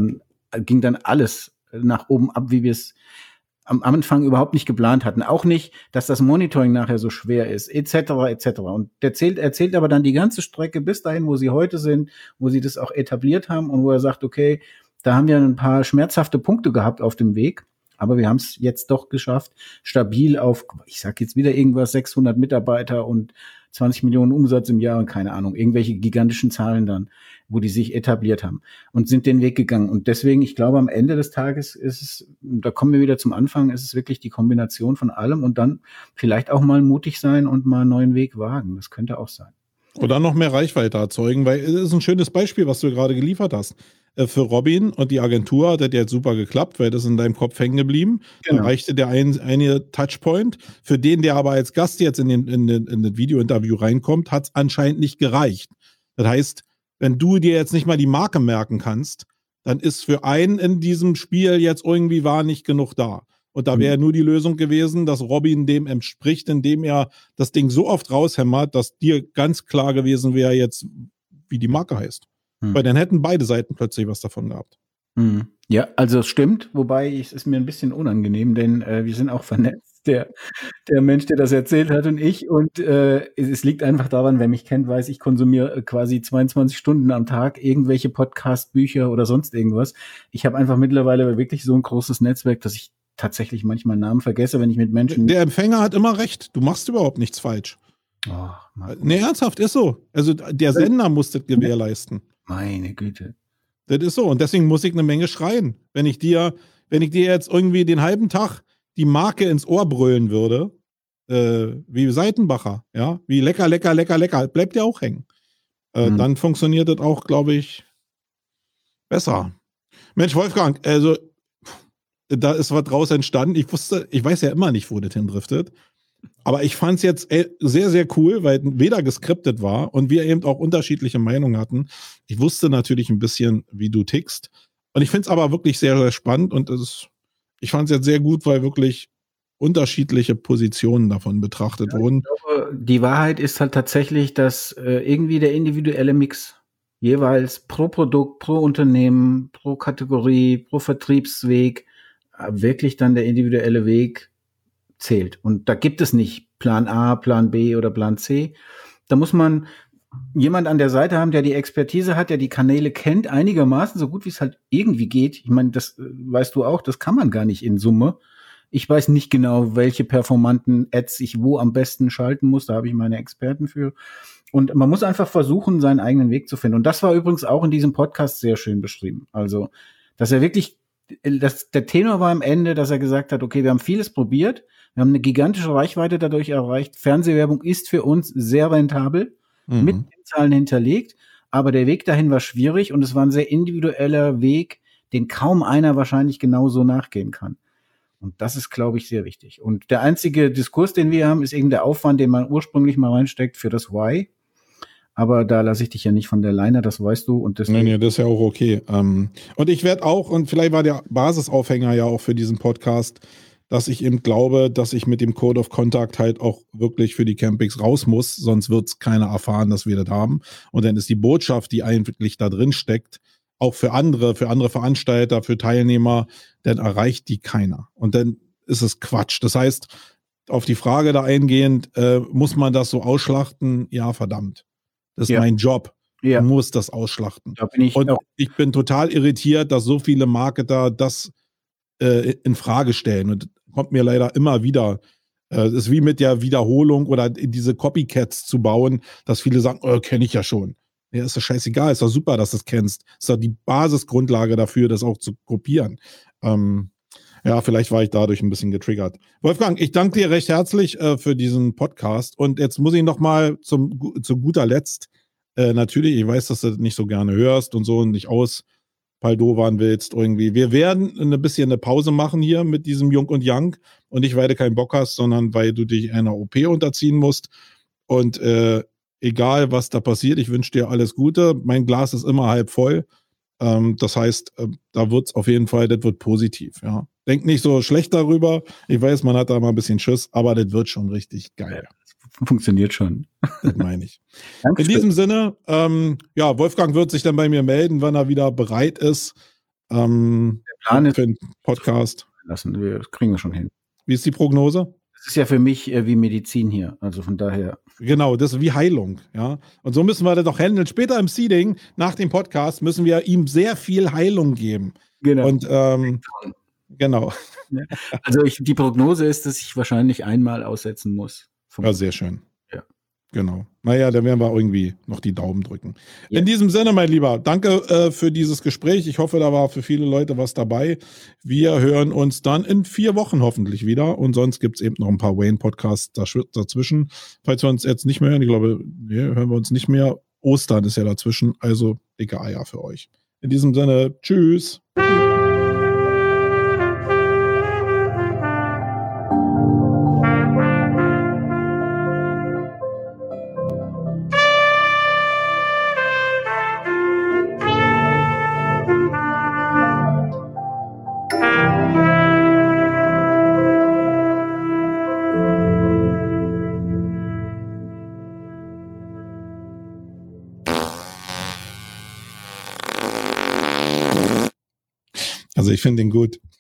ging dann alles nach oben ab, wie wir es am Anfang überhaupt nicht geplant hatten. Auch nicht, dass das Monitoring nachher so schwer ist, etc., etc. Und erzählt aber dann die ganze Strecke bis dahin, wo sie heute sind, wo sie das auch etabliert haben und wo er sagt, okay, da haben wir ein paar schmerzhafte Punkte gehabt auf dem Weg, aber wir haben es jetzt doch geschafft, stabil auf, ich sag jetzt wieder irgendwas, 600 Mitarbeiter und 20 Millionen Umsatz im Jahr und keine Ahnung, irgendwelche gigantischen Zahlen dann, wo die sich etabliert haben und sind den Weg gegangen. Und deswegen, ich glaube, am Ende des Tages ist es, da kommen wir wieder zum Anfang, ist es wirklich die Kombination von allem und dann vielleicht auch mal mutig sein und mal einen neuen Weg wagen. Das könnte auch sein. Oder noch mehr Reichweite erzeugen, weil es ist ein schönes Beispiel, was du gerade geliefert hast. Für Robin und die Agentur hat das jetzt super geklappt, weil das in deinem Kopf hängen geblieben. Genau. Dann reichte der eine Touchpoint. Für den, der aber als Gast jetzt in das Video-Interview reinkommt, hat es anscheinend nicht gereicht. Das heißt, wenn du dir jetzt nicht mal die Marke merken kannst, dann ist für einen in diesem Spiel jetzt irgendwie war nicht genug da. Und da wäre nur die Lösung gewesen, dass Robin dem entspricht, indem er das Ding so oft raushämmert, dass dir ganz klar gewesen wäre jetzt, wie die Marke heißt. Weil dann hätten beide Seiten plötzlich was davon gehabt. Ja, also es stimmt, wobei es ist mir ein bisschen unangenehm, denn wir sind auch vernetzt, der Mensch, der das erzählt hat und ich. Und es liegt einfach daran, wer mich kennt, weiß, ich konsumiere quasi 22 Stunden am Tag irgendwelche Podcasts, Bücher oder sonst irgendwas. Ich habe einfach mittlerweile wirklich so ein großes Netzwerk, dass ich tatsächlich manchmal Namen vergesse, wenn ich mit Menschen... Der Empfänger hat immer recht. Du machst überhaupt nichts falsch. Oh, nee, ernsthaft, ist so. Also der Sender muss das gewährleisten. Meine Güte. Das ist so. Und deswegen muss ich eine Menge schreien. Wenn ich dir jetzt irgendwie den halben Tag die Marke ins Ohr brüllen würde, wie Seitenbacher, ja, wie lecker, lecker, lecker, lecker, bleibt der auch hängen. Dann funktioniert das auch, glaube ich, besser. Mensch, Wolfgang, also da ist was draus entstanden. Ich weiß ja immer nicht, wo das hindriftet. Aber ich fand es jetzt sehr, sehr cool, weil weder geskriptet war und wir eben auch unterschiedliche Meinungen hatten. Ich wusste natürlich ein bisschen, wie du tickst. Und ich finde es aber wirklich sehr, sehr spannend. Und ich fand es jetzt sehr gut, weil wirklich unterschiedliche Positionen davon betrachtet wurden. Ich glaube, die Wahrheit ist halt tatsächlich, dass irgendwie der individuelle Mix jeweils pro Produkt, pro Unternehmen, pro Kategorie, pro Vertriebsweg wirklich dann der individuelle Weg zählt. Und da gibt es nicht Plan A, Plan B oder Plan C. Da muss man jemand an der Seite haben, der die Expertise hat, der die Kanäle kennt, einigermaßen, so gut wie es halt irgendwie geht. Ich meine, das weißt du auch, das kann man gar nicht in Summe. Ich weiß nicht genau, welche performanten Ads ich wo am besten schalten muss. Da habe ich meine Experten für. Und man muss einfach versuchen, seinen eigenen Weg zu finden. Und das war übrigens auch in diesem Podcast sehr schön beschrieben. Also, dass er wirklich, der Tenor war am Ende, dass er gesagt hat, okay, wir haben vieles probiert, wir haben eine gigantische Reichweite dadurch erreicht. Fernsehwerbung ist für uns sehr rentabel, mit den Zahlen hinterlegt, aber der Weg dahin war schwierig und es war ein sehr individueller Weg, den kaum einer wahrscheinlich genauso nachgehen kann. Und das ist, glaube ich, sehr wichtig. Und der einzige Diskurs, den wir haben, ist eben der Aufwand, den man ursprünglich mal reinsteckt für das Why. aber da lasse ich dich ja nicht von der Leine, das weißt du. Und deswegen Nee, das ist ja auch okay. Und ich werde auch, und vielleicht war der Basisaufhänger ja auch für diesen Podcast, dass ich eben glaube, dass ich mit dem Code of Contact halt auch wirklich für die Campings raus muss, sonst wird es keiner erfahren, dass wir das haben. Und dann ist die Botschaft, die eigentlich da drin steckt, auch für andere Veranstalter, für Teilnehmer, dann erreicht die keiner. Und dann ist es Quatsch. Das heißt, auf die Frage da eingehend, muss man das so ausschlachten? Ja, verdammt. Das ist Ja. mein Job. Ja. Du musst das ausschlachten. da bin ich Und auch. ich bin total irritiert, dass so viele Marketer das in Frage stellen. Und kommt mir leider immer wieder. Es ist wie mit der Wiederholung oder diese Copycats zu bauen, dass viele sagen, kenne ich ja schon. Ja, ist doch scheißegal, ist doch super, dass du es kennst. Ist doch die Basisgrundlage dafür, das auch zu kopieren. Ja, vielleicht war ich dadurch ein bisschen getriggert. Wolfgang, ich danke dir recht herzlich für diesen Podcast. Und jetzt muss ich noch mal zu guter Letzt, natürlich, ich weiß, dass du das nicht so gerne hörst und so und nicht auspaldowern willst irgendwie. Wir werden ein bisschen eine Pause machen hier mit diesem Jung und Yang. Und nicht, weil du keinen Bock hast, sondern weil du dich einer OP unterziehen musst. Und egal, was da passiert, ich wünsche dir alles Gute. Mein Glas ist immer halb voll. Das heißt, da wird es auf jeden Fall, das wird positiv, ja. Denk nicht so schlecht darüber. Ich weiß, man hat da mal ein bisschen Schiss, aber das wird schon richtig geil. Funktioniert schon. Das meine ich. In Dankeschön. diesem Sinne, ja, Wolfgang wird sich dann bei mir melden, wenn er wieder bereit ist. Plan ist- für einen Podcast. Das kriegen wir schon hin. Wie ist die Prognose? Das ist ja für mich wie Medizin hier. Also von daher. Genau, das ist wie Heilung, ja. Und so müssen wir das doch handeln. Später im Seeding, nach dem Podcast, müssen wir ihm sehr viel Heilung geben. Genau. Und genau. Also die Prognose ist, dass ich wahrscheinlich einmal aussetzen muss. Ja, sehr schön. Ja. Genau. Naja, da werden wir irgendwie noch die Daumen drücken. Ja. In diesem Sinne, mein Lieber, danke für dieses Gespräch. Ich hoffe, da war für viele Leute was dabei. Wir hören uns dann in 4 Wochen hoffentlich wieder. Und sonst gibt es eben noch ein paar Wayne-Podcasts dazwischen. Falls wir uns jetzt nicht mehr hören, ich glaube, hören wir uns nicht mehr. Ostern ist ja dazwischen, also dicke Eier für euch. In diesem Sinne, tschüss. Also ich finde ihn gut.